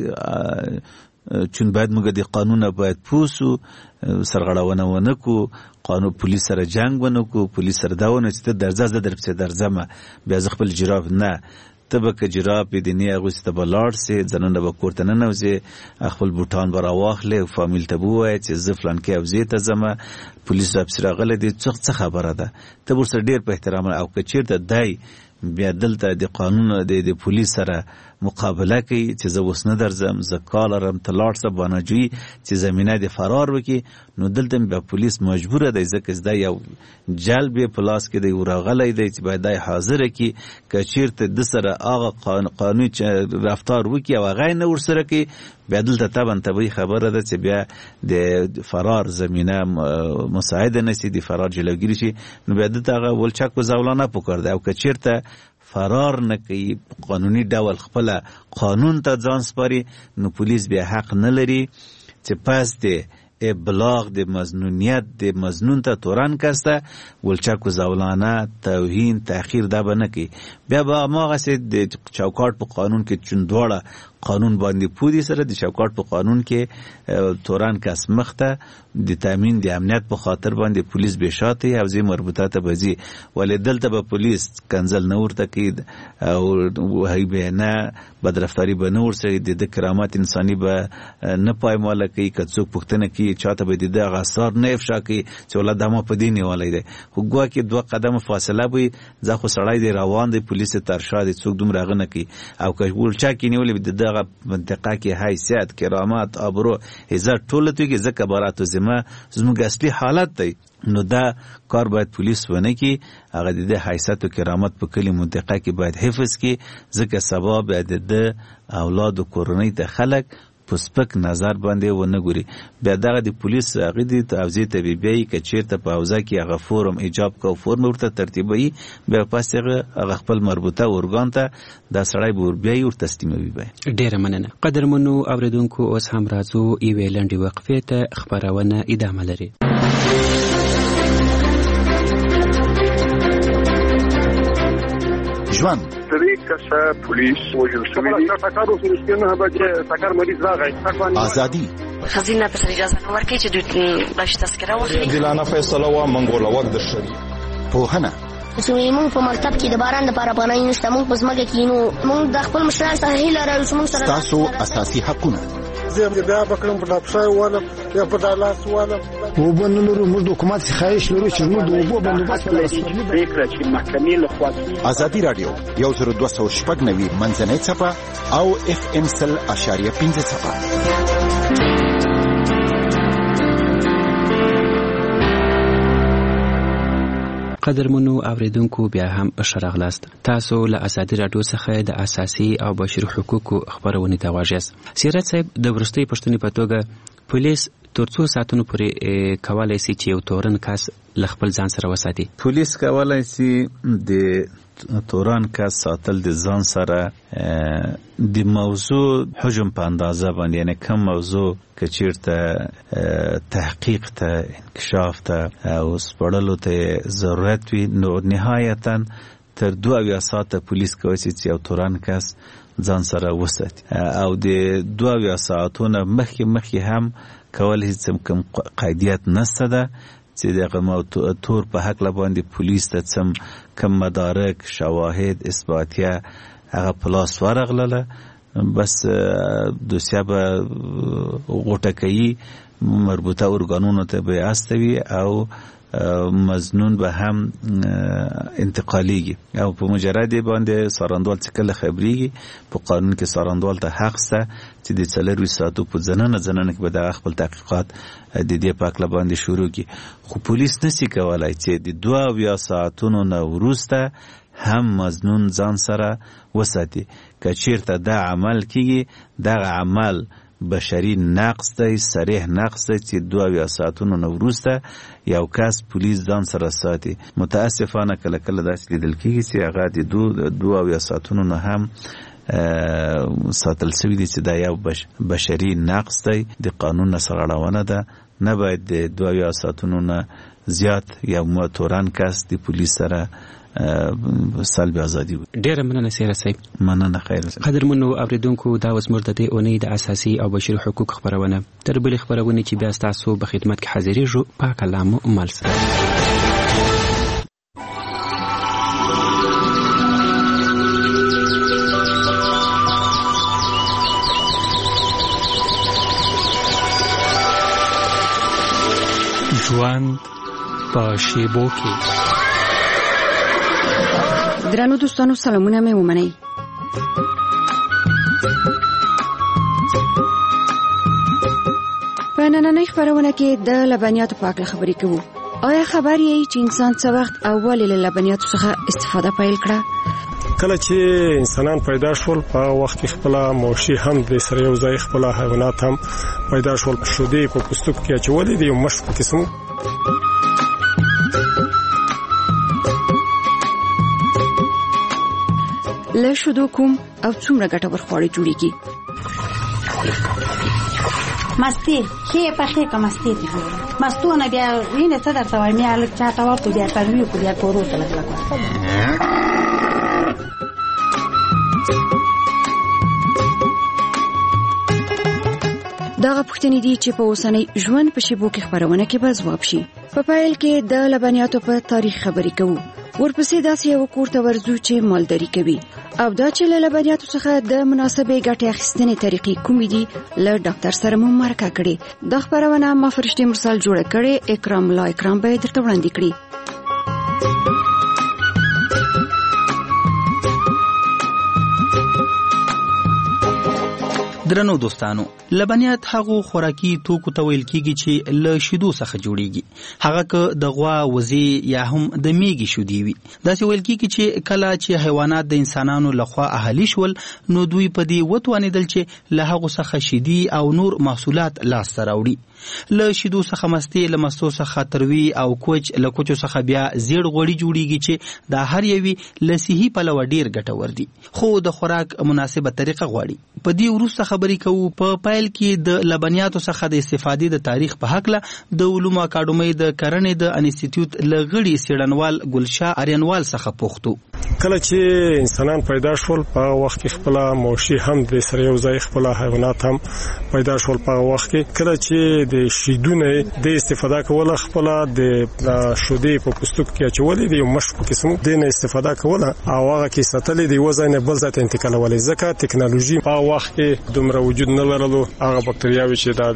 سړی چون باید موږ د قانون باید پوسو سرغړونه ونکو قانون پولیس سره جنگ ونکو پولیس سره داونه چې درځه درپسې درځم بیا ز خپل جراب نه تبکه جراب د نه غوسته بلاړ سي ځننه به کوړه نه نوځي خپل بوټان برا واخلې فامیل ته بوای چې زفلان کې اوزې ته زما پولیس افسر غل دي څه خبره ده ته ورسره ډیر په احترام او کچیرته دای بیا دلته د قانون د پولیس سره مقابله کوي چې زه اوس نه درځم زه کالرم تلاړ سه بانجوي چې زمينه د فرار وکي نو دلته بیا پولیس مجبور دی ځکه دا یو جلب پلاس کې دی ورغلې دی چې باید حاضر کی کچیرته د سره هغه قانوني رفتار وکي او غیر نه ورسره کی بیا دلته طبعا خبره ده چې بیا د فرار زمينه مساعده نشي د فرار جلوګیری شي نو بیا دغه ولچک وزولانه پکړ دی او کچیرته فرار نه کوي قانوني ډول خپل قانون ته ځان سپاري نو پولیس بیا حق نه لري چې پس د ابلاغ د مزنونیت د مزنون ته توران کسته ولچک زولانه توهین تاخير دا بنه کی بیا به ماغه سي د چوکاټ په قانون کې چوندواړه قانون باندې پودي سره د چوکاټ په قانون کې توران کس مخته د تامین د امنیت په خاطر باندې پولیس به شاته او زی مربوطه ته بزي ولدلته به پولیس کنزل نور تکید او هی به نه بدرفتاری به نور سره د کرامت انساني به نه پایماله کوي کڅوک پختنه کی چاته به د غسار نه افشا کی چې ولادت ما په دیني ولای دی خو ګوا کې 2 قدم فاصله وي ځکه سړی دی روان دی پولیس ترشا دی څوک دوم راغنه کی او کښول چا کې نیولې د منطقه کې حیثیت کرامت ابرو عزت ټول ته کې ځکه براتو زموږ اصلي حالت دی نو دا کار باید پولیس ونه کی هغه د حیثیت او کرامت په کلی منطقه کې باید حفظ کی ځکه سبب باید د اولاد او کورنۍ ته خلک پسپک نظر باندې ونه ګوري بیا دغه د پولیس هغه د توزیع طبيبي کچیرته په حوزه کې هغه فورم ایجاب کو فورم ورته ترتیبي بیا پاسه هغه خپل مربوطه اورګان ته د سړی بور بیا ور تسلیموي به ډیره مننه قدرمنو اوریدونکو اوس هم راځو ایوې لنډي وقفې ته خبرونه ادامه لري ژوند کسه پولیس وجل شوی دی تاکارو سرسکنه به تاکار مریض راغی ازادي خزینه په اجازه ورکړي چې دوی باش تذکره واخلي دلانه فیصله وا منګوله وخت د شری پوهنه موږ په مکتب کې د باران لپاره پناه نشته موږ په ځمکه کې نو موږ د خپل مشران سره هیله لرو چې موږ سره تاسو اساسي حقونه زه بیا بکرم په افسر والا یا په دالاس والا وبنلرو موږ د حکومت څخه خواهش لرو چې موږ د اوبو بندوبست وکړو فکر چې محکمې له خوا ازادي رادیو 1290 منځنۍ صفه او FM 100.5 صفه قدرمنو اوریدونکو بیا هم شراغلاست تاسو له ازادي رادیو څخه د اساسي او بشري حقوقو خبرونه ته واجس سیرت صاحب د ورستۍ پښتنې په توګه پولیس ترڅو ساتونو پورې کولای شي چې یو تورن کس لخپل ځان سره وساتي پولیس کولای شي د تورن کس ساتل د ځان سره د موضوع حجم په اندازه باندې یعنی کوم موضوع کچیرته تحقیق ته انکشاف ته او سپړلو ته ضرورت وي نو نهایتا تر 2 ساعته پولیس کوي چې یو تورن کس ځان سره وساتي او د 2 ساعتونو مخکې هم کول هیڅ کوم قاعدیت نشته ده چې دغه تور په حق باندې پولیس ته کم مدارک شواهد اثباتیه هغه پلاس ورغله بس دوسیه به غوټه کوي، مربوطه ارګانونو ته به استوي او مزنون به هم انتقالیږي او په مجرد باندې سارندوال څخه کله خبريږي. په قانون کې سارندوال ته حق شته چې د 4 ساعتو په ځننه کې به د خپل تحقیقات د دې په اړه باندې شروع کړي، خو پولیس نشي کولای چې د 2 ساعتونو نه وروسته هم مزنون ځان سره وساتي. که چیرته دا عمل کیږي، دا عمل بشری نقص دی، صریح نقص دی چې 2 ساعتونو نه وروسته یو کس پولیس ځان سره ساتي. متاسفانه کله کله داسې لیدل کیږي چې هغه د 2 ساعتونو نه هم ساتل شوی دی چې دا یو بشری نقص دی، د قانون نه سرغړونه ده. نه باید د 2 ساعتونو نه زیات یا متورن کس د پولیس سره سلب ازادي وي. ډیره مننه سیره صاحب. مننه خیر. قدرمنو اوریدونکو، دا اوس موږ د دې اونۍ د اساسي او بشري حقوق خبرونه تر بلې خبرونه چې بیا تاسو په خدمت کې حاضرېږو په کلام مل سره. ژوند په شیبو کې. درنو دوستانو، سلامونه مې ومنئ. په نننۍ خبرونه کې د لبنیاتو په اړه خبرې کوو. آیا خبر یې چې انسان څه وخت اول له لبنیاتو څخه استفاده پیل کړه؟ کله چې انسانان پیدا شول په وخت کې خپل موشي هم د سره یو ځای خپل حیوانات هم پیدا شول. شودې په پوستکو کې اچولې دي، یو مشق قسم. له شودو کوم او څومره ګټور خواړه جوړیږي؟ مستی خې په خې کا مستی دي. مستونه بیا وینې څه درته وایم، یا لږ چاته ورته بیا تروي کو بیا کورو ته لګ دغه پوښتنې دي چې په اوسنۍ ژوند په شیبو کې خبرونه کې به ځواب شي. په پیل کې د لبنیاتو په تاریخ خبرې کوو، ورپسې داسې یو کور ته ورځو چې مالداري کوي، او دا چې له لبنیاتو څخه د مناسبې ګټې اخیستنې طریقې کومې دي له ډاکټر سره مو مرکه کړې. د خبرونه ما فرشتي مرسل جوړه کړې، اکرام لا اکرام به درته وړاندې کړي. درنو دوستانو، لبنیات هغه خوراکي توکو ته ویل کیږي چې له شیدو څخه جوړیږي. هغه که د غوا، وزې یا هم د میږي شودې وي. داسې ویل کیږي چې کله چې حیوانات د انسانانو لخوا اهلي شول، نو دوی په دې وتوانیدل چې له هغه څخه شیدې او نور محصولات لاسته راوړي. له شیدو څخه مستې، له مستو څخه تروي او کوچ، له کوچو څخه بیا زیړ غوړي جوړیږي چې دا هر یوي له صحي پلوه ډیر ګټور دي، خو د خوراک مناسبه طریقه غواړي. په دې وروسته خبرې کوو. په پایل کې د لبنیاتو څخه د استفادې د تاریخ په حق له د علومو اکاډمۍ د کرنې د انسټیټیوټ لغړي سیړنوال ګلشاه اریانوال څخه پوښتو. کله چې انسانان پیدا شول په وخت کې خپل موشي هم د سره یو ځای خپل حیوانات هم پیدا شول. په وخت کې کله چې د شیدونه د استفاده کوله، خپل د شودې په پوستکو کې اچولې دي، یو مشق قسم دینه استفاده کوله او هغه کې ستلې دی وزن بل ځای ته انتقالولې. ځکه ټکنالوژي په وخت کې دومره وجود نه لرلو. هغه بکټریاوي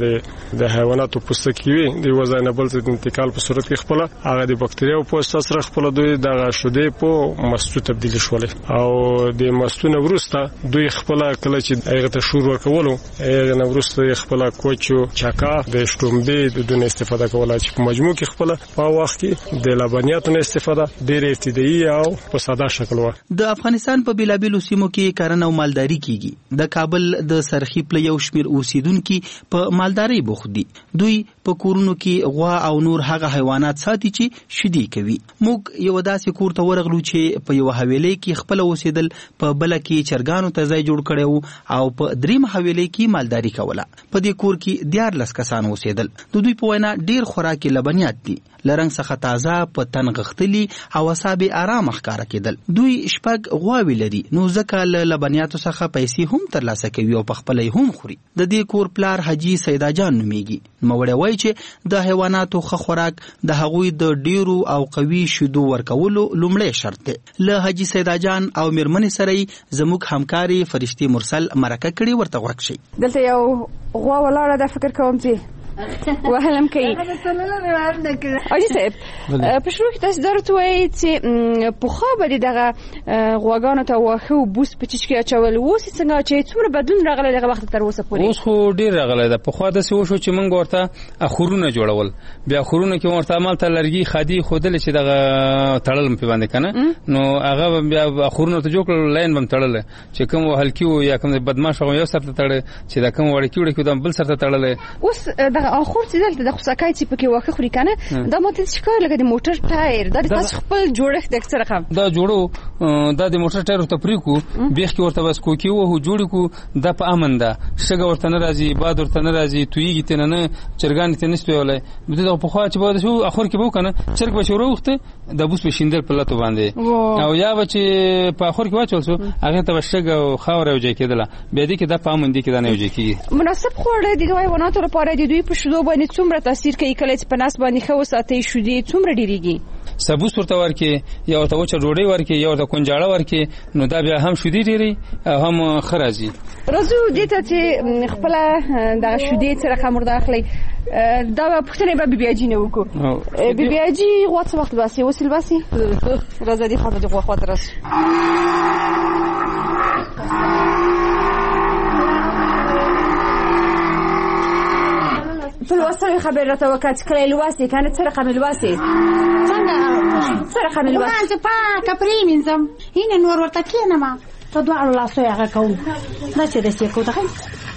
چې د حیواناتو پوستکي وي د وزن بل ځای انتقال په صورت کې خپل هغه د بکټریاو په اساس سره خپل دوی د شودې په مستو تبدیل شول او د مستونه ورسته دوی خپل کله چې هغه ته شور ورکولو، هغه نه ورسته خپل کوچو چاکا د شټومبې د دونه استفاده کوله چې په مجموع کې خپل په وخت کې د لبنیاتو نه استفاده ډېر ابتدایي او په ساده شکل و. د افغانستان په بیلابیلو سیمو کې کرنه او مالداري کیږي. د کابل د سرخی پل یو شمیر اوسیدونکو په مالداري بوخت دي. دوی په کورونو کې غوا او نور هغه حیوانات ساتي چې شیدې کوي. موږ یو داسې کور ته ورغلو چې په یو حویلۍ کې خپل اوسیدل، په بل کې چرګانو ته ځای جوړ کړو او په دریم حویلۍ کې مالداري کوله. په دې کور کې 14 کسان اوسیدل. د دوی په وینا ډیر خوراکي لبنیات دي، لرنګ څخه تازه، په تن غختلي او اعصاب آرام ښکارا کېدل. دوی شپږ غواوي لري، نو ځکه له لبنیاتو څخه پیسې هم ترلاسه کوي او په خپل هم خوري. د دې کور پلار حاجی سیدا جان نومیږي. نوموړی وایي چې د حیواناتو ښه خوراک د هغوی د ډیرو او قوي شیدو ورکولو لومړی شرط دی. له له حاجی سیدا جان او میرمن سره زموږ همکاري فرشتي مرسل مرکه کړي ورته ورک شي. دلته یو غوا ولاړه د فکر کوم چې وهلم کوي. اجي صاحب په شروع کې تاسو درته وایي چې په خو به دغه غواګانو ته واخو بوس په چچ کې اچول اوس څنګه چې څومره بدلون راغلی دغه وخت تر اوسه پورې؟ اوس خو ډیر راغلی ده. په خو د سوي شو چې موږ ورته اخورونه جوړول، بیا اخورونه کې ورته عمل ته لرګي خادي خودل چې دغه تړل په باندې کنه نو هغه بیا اخورونه ته جوړ لاین بم تړل چې کوم هلکی یا کوم بدمعش یو سره تړل چې دا کوم وړکی وړکی د بل سره تړل. اوس اخور چې دلته د خصکای چې پکې واخه خوري کنه دا ماته ښکار لګي د موټر ټایر د تاسو خپل جوړښت د اکثر رقم دا جوړو دا د موټر ټایر ته پریکو بیخ کې ورته بس کوکی وو جوړ کو د په امن ده شګه ورته نه راځي باد ورته نه راځي تویږي ته نه چرګان ته نشته ولای بده په خوا چې بده شو اخر کې وو کنه چرګ بشورو وخته د بوس بشیندل په لاتو باندې او یا بچ په اخر کې واچول سو هغه ته شګه او خاور او ځای کېدله به دې کې د په امن دي کې دا نه وځي کی مناسب خوړه دی دوی وناتو لپاره دی دوی په شودو باندې څومره تاثیر کوي کله چې په ناس باندې خو ساتي شودي څومره ډیریږي سبوس ورته ورکي یا ورته وچه ډوډۍ ورکي یا ورته کنجاړه ورکي نو دا بیا هم شودي ډیری هم خراجي. راځو دې ته چې خپل د شودي سره خمر داخلي دا پښتنه به بیاجی نه وکړو بیاجی غوڅ وخت باسي وسیل باسي راځي دې خاطر دغه خاطر راس فالوصل خبر رتوكات كلا الواسي كانت سرقة من الواسي سرقة من الواسي وانت با كبري من زم هنا نور ورتكينا ما تدعوا على الله سويا كون لا تدسي كو دخل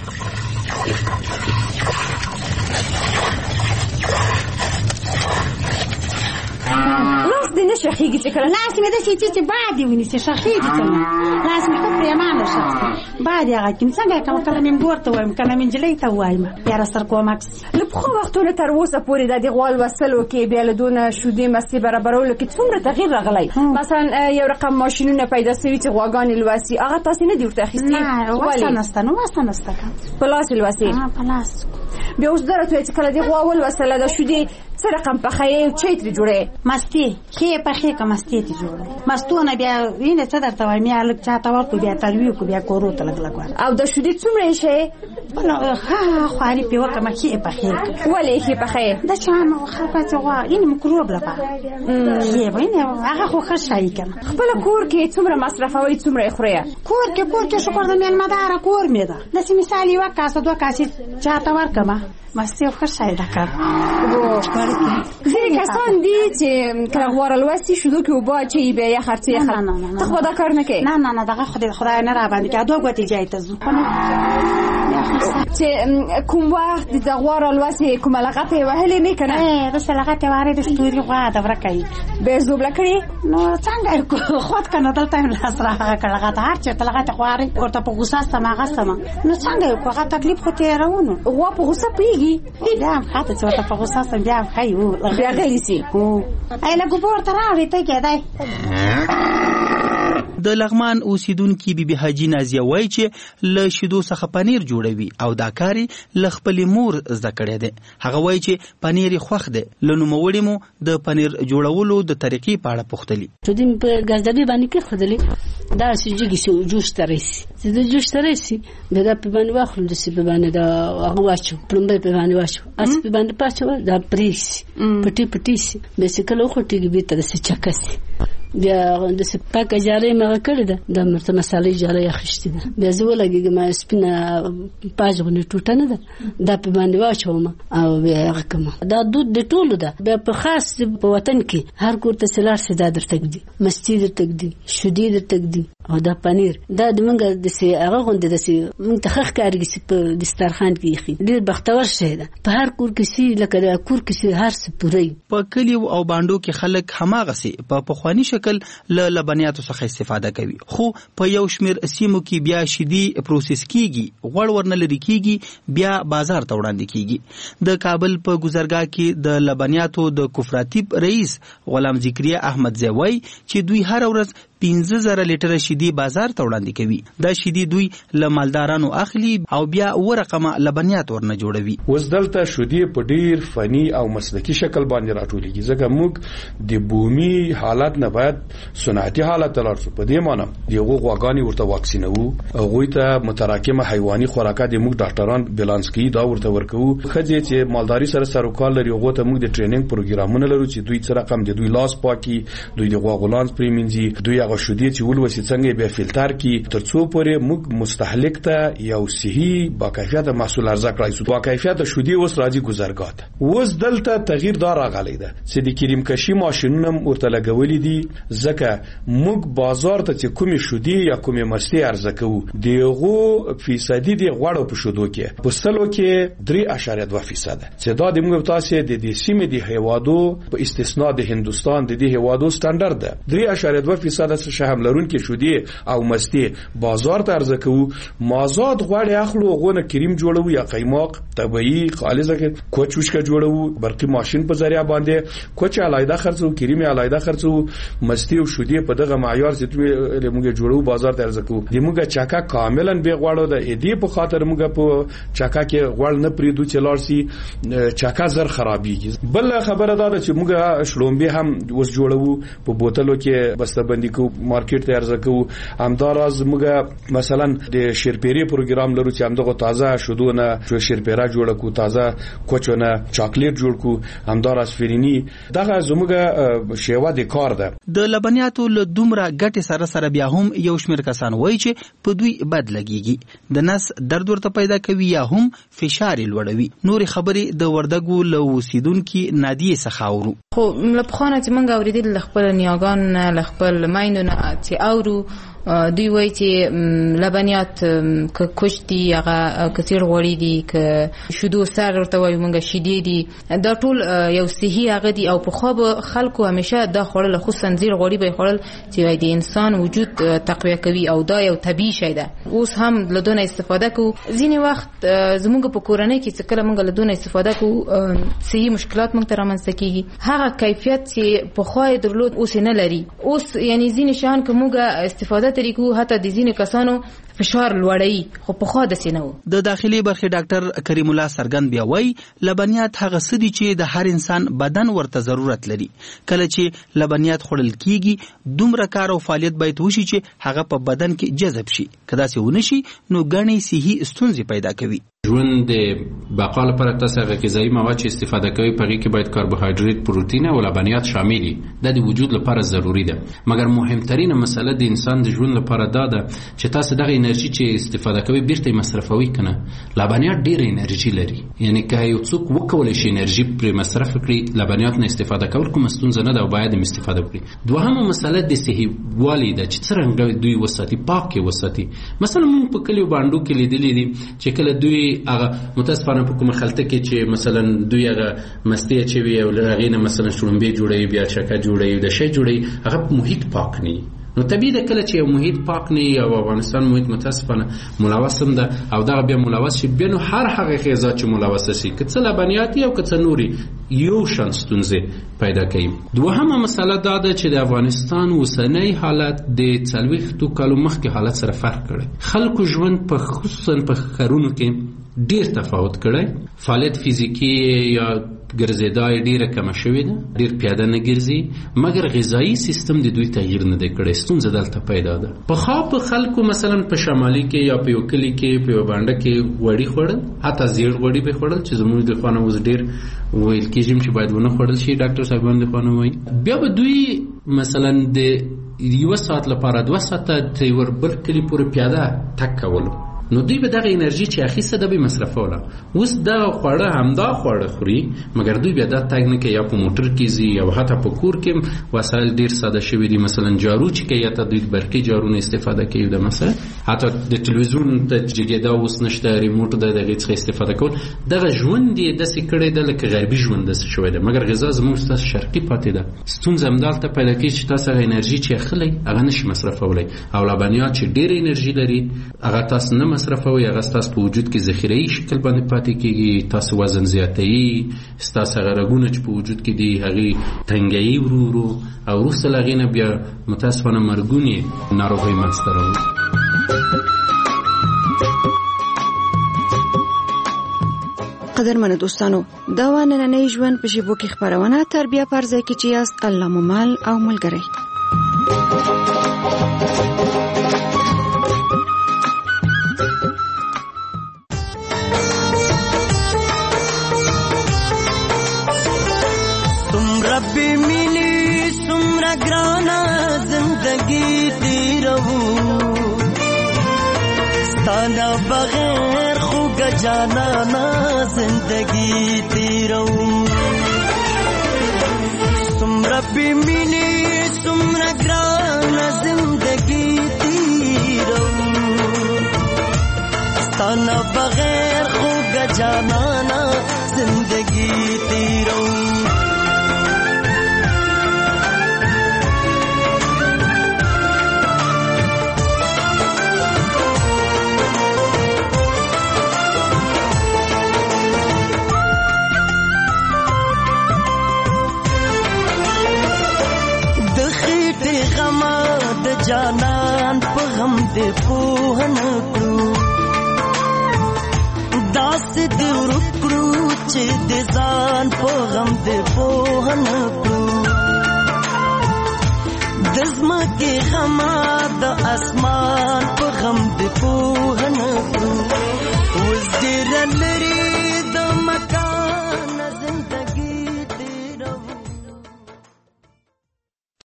دي نشخي قلت لك لازم هذا شيء بعدي ونسي شخي قلت لازم كبري ما نشخ بعدي غاكين څنګه کوم کلمې ورته وایم کلمې جلې ته وایم یا راسر کومکس لبخو وختونه تر اوسه پورې د غوال وسلو کې بیا له دون شودي مستی برابرولو کې څومره تغییر راغلی مثلا یو رقم ماشينونه پیدا شوي چې غواګان الواسي هغه تاسو نه دی ورته اخیستي واسنسته پلاس الواسي پلاس بیا اوس درته چې کله دی غوال وسله د شودي سره رقم په خې چیتري جوړه مستی کې په خې کوم مستی ته جوړه مستونه بیا وینې څه درته وایم یا لک چاته ورکو بیا ترویو کو بیا کورو ته لګ او د شودي څومره شي بلا ها خواري په وکه ما کې په خې ولې کې په خې د چانو خپه غوا این مکروب لپا یې وینې هغه خو خشای کنه خپل کور کې څومره مصرفوي څومره خوري کور کې شکر د میل مدار کور مې ده د مثال یو کاسه دوه کاسې چاته ورکما مستی او خشای دا کار ځینې کسان دي چې کله غوړ الواسي شودو کې وبا چې بیا یا خرڅي ته خو دا کار نه کوي نه دغه خدای نه را باندې کې دوه غوتی جای ته زو چې کوم وخت د غوړ الواسي کوم لغته وهلې نه کنه د لغته واره د ستوري غوا دا ورکای به زوب لکړي نو څنګه خود کنه دلته لاس راغه کړه هر چې تلغته غواري ورته په غوسه سماغه سم نو څنګه کوغه تکلیف خو ته راونو غوا په غوسه پیږي بیا خاطر چې ورته په غوسه سم بیا خایو بیا غلی سي ای له ګور تر راوي ته کېدای د لغمان اوسیدونکو بیبي حاجی نازیه وایي چې له شیدو څخه پنیر جوړوي او دا کاری له خپل مور زده کړی دی. هغه وایي چې پنیر خوښ دی. له نوموړي مو د پنیر جوړولو د طریقې په اړه پوښتلي. چودیم په ګازدبي باندې کې خدلی دا سجګي شو جوش ترسي د جوش ترسي دا په باندې واخلو د سی په باندې دا هغه واچو پرمبه په باندې واچو اس په باندې پاتو دا پریس پټي سي به څه کله خو ټیګ به تر څه چکسي بیا د سپاکه جارې مغه کړی ده د مرته مسالې جارې اخیستې ده بیا زه ولګېږم سپینه پاج غونې ټوټه نه ده دا په باندې واچوم او بیا هغه کوم دا دود د ټولو ده بیا په خاص په وطن کې هر کور ته سلار سي دا درته دي مستی درته دي شودي درته دي او دا پنیر دا د منګه د سي هغه غونډه د سي مونږ ته خخ کارګي سي په دسترخوان کې خي ډیر بختور شه ده په هر کور کې سي لکه د کور کې سي هر څه پوري په کلی او باندو کې خلک هماغه سي په پخوانی شکل له لبنیاتو څخه استفاده کوي خو په یو شمیر سیمو کې بیا شیدي پروسس کیږي غوړ ورنل لري کیږي بیا بازار ته وړاندې کیږي. د کابل په گزارګاه کې د لبنیاتو د کوپراتیو رئیس غلام ذکریا احمد زوی چې دوی هر ورځ 15,000 لیټره شیدې بازار ته وړاندې کوي. دا شیدې دوی له مالدارانو اخلي او بیا ورقمه لبنیات ورنه جوړوي. اوس دلته شیدې په ډیر فني او مسلکي شکل باندې راټولېږي، ځکه موږ د بومي حالت نه باید صنعتي حالت ته لاړ شو. په دې معنی دغه غواګانې ورته واکسینوو، هغوی ته متراکمه حیواني خوراکات موږ ډاکټران بیلانس کوي دا ورته ورکوو. ښځې چې مالداري سره سروکار لري هغو ته موږ د ټریننګ پروګرامونه لرو چې دوی څه رقم د دوی لاس پاکي، دوی د غوا غولانس پرېمینځي، دوی هغه شیدې چې ولوسي څنګه بیا فلټر کړي، تر څو پورې موږ مستهلک ته یو صحي باکیفیته محصول عرضه کړای شو. باکیفیته شیدې اوس راځي ګذرګاه ته. اوس دلته تغییر دا راغلی ده چې د کریم کشي ماشینونه ورته لګولي دي، ځکه موږ بازار ته چې کومې شیدې یا کومې مستې عرضه کوو دغه فیصدي د غوړو په شیدو کې په سلو کې 3.2% چې دا د موږ تاسو د سیمې د هیوادو په استثناء د هندستان د دې هیوادو سټانډرډ ده. 3.2% شهم لرونکي شیدې او مستې بازار ته عرضه کوو. مازاد غوړ اخلو غونه کریم جوړو یا قیماق طبيعي خالصه کې کوچوشکا جوړو، برقي ماشين په ذریعہ باندې کوچ علایده خرڅو، کریم علایده خرڅو، مستې او شیدې په دغه معیار چې موږ جوړو بازار ته عرضه کوو. د موږ چاکا کاملا به غوړو د دې په خاطر موږ په چاکا کې غوړ نه پریدو چې لارسي چاکا زر خرابيږي. بل خبره دا ده چې موږ شلومبي هم اوس جوړو، په بوتلو کې بسته‌بندي کو، مارکیټ ته عرضه کوو. همداراز موږ مثلا د شیرپیری پروګرام لرو چې همدغه تازه شودونه شیرپیرا جوړ کو، تازه کوچونه چاکلیټ جوړ کو، همداراز فرینی. دغه زموږ شیوه د کار ده. د لبنیاتو له دومره ګټې سره سره بیا هم یو شمېر کسان وایي چې په دوی بد لګیږي، د نس درد ورته پیدا کوي یا هم فشار لوړوي. نورې خبرې د وردګو له اوسیدونکي نادیې څخه اورو. خو له پخوانه چې موږ اورېدل له خپل نیاګانو نه، له خپل میندو نه چې اورو، دوی وایي چې لبنیات که کوچ دي، هغه کثیر غوړي دي، که شیدو سر ورته وایو موږ شیدې دي، دا ټول یو صحي هغه دي. او پخوا به خلکو همیشه دا خوړل، خصوصا زیر غوړي به خوړل چې د انسان وجود تقویه کوي او دا یو طبیعي شی ده. اوس هم له دونه استفاده کوو. ځینې وخت زموږ په کورنۍ کې چې کله موږ له دونه استفاده کوو صحي مشکلات موږ ته رامنځته کېږي. هغه کیفیت چې پخوا یې درلود اوس نه لري. اوس یعنی ځینې شیان که موږ استفاده طریقو حتی د ځینې کسانو فشار لوړوي، خو پخوا داسې نه و. د داخلي برخې ډاکټر کریم الله سرګند بیا وایي لبنیات هغه څه دي چې د هر انسان بدن ورته ضرورت لري. کله چې لبنیات خوړل کیږي دومره کار او فعالیت باید وشي چې هغه په بدن کې جذب شي. که داسې ونه شي نو ګڼې صحي ستونزې پیدا کوي. ژوند د بقا لپاره تاسو هغه غذایی مواد چې استفاده کوي په هغه کې باید کاربوهایډریټ، پروتین او لبنیات شامل وي. دا د وجود لپاره ضروری ده. مګر مهمترینه مسله د انسان د ژوند لپاره دا ده چې تاسو دغه انرژي چې استفاده کوي بیرته مصرفوي کنه. لبنیات ډېر انرژي لري، یعنی که یو څوک وکولای شي انرژي پر مصرف کړي، لبنیات نه استفاده کول کوم ستونزه نه ده او باید استفاده وکړي. دوهمه مسله د صحي والی ده چې څنګه دوی وساتي، پاک وساتي. مثلا موږ په کلیو باندې کې لیدلې دي چې کله دوی هغه متاسفانه په کومه خلطه کې چې مثلا دوی هغه مستې چې وي او هغه نه مثلا شړومبې جوړوي، بیا چکه جوړوي، د شی جوړوي، هغه محیط پاک نه. نو طبیعي ده کله چې یو محیط پاک نه او افغانستان محیط متاسفانه ملوث هم ده او دا بیا ملوث شي، بیا نو هر هغه غذا چې ملوث شي که څه لبنیاتي او که څه نوري یو شان ستونزې پیدا کوي. دوهمه مسله دا ده چې د افغانستان اوسنی حالت د 40 کالو مخکې حالت سره فرق کړی. خلکو ژوند په خصوصا په ښارونو کې ډیر تفاوت کړی. فعالیت فیزیکی یا ګرځېدای ډیره کم شوې ده، ډیر پیاده نه ګرځي، مګر غذایی سیستم د دوی تغییر نه دی کړی. ستونزه دلته پیدا ده. په خلکو مثلا په شمالي کې یا په یو کلي کې په یو باندې کې وړي خوړل، حتی زیړ وړي به خوړل چې زموږ د خانه اوس ډیر ویل کېږي چې باید ونه خوړل شي. ډاکټر صاحبان د خانه وایي بیا به دوی مثلا د یو ساعت لپاره 2 ساعته تر ور بل کلی پورې پیاده تک کولو. نو دوی به دغه انرژي چې اخیسته د به مصرفوله. اوس دا خوړه همدا خوړه خوري، مګر دوی بیا دا تګ نه کوي، یا په موټر کې ځي یا حتی په کور کې وسایل ډیر ساده شوي دي. مثلا جارو چې کوي یا ته دوی برقي جارو نه استفاده کوي د مثلا حتی د تلویزیون د جګیدا اوس نشته ریموټ د دغه څخه استفاده کول دغه ژوند دی د سکړې د لکه غربي ژوند د شوی دی مګر غذا زموږ تاسو شرقي پاتې ده ستونزه همدالته پیدا کیږي چې تاسو غو انرژي چې اخلي هغه نشي مصرفولای او لبنیات چې ډېر انرژي لري هغه تاسو نه مصرفوي هغه تاسو په وجود کې ذخیره‌ای شکل باندې پاتې کیږي تاسو وزن زیاتوي تاسو غرغونه چې په وجود کې دي هغه تنګي ورو او وروسته لغینه بیا متاسفانه مرګونی ناروغي منځته راوړي. قدرمنو دوستانو دا نننۍ ژوند په شیبو کې خبرونه تربیه پرځای کې چې یاست الله مو مال او ملګری. ربي ميني سمرا گرانا زندگی تیرو ستانا بغیر خوگ جانانا زندگی تیرو سم ربي ميني سمرا گرانا زندگی تیرو ستانا بغیر خوگ جانانا زندگی تیرو جانان په غم دې پوه نه کړو داسې دې ورکړو چې دې ځان په غم دې پوه نه کړو د ځمکې غما د اسمان په غم دې پوه نه کړو اوس ډېر لري د مکان زندګي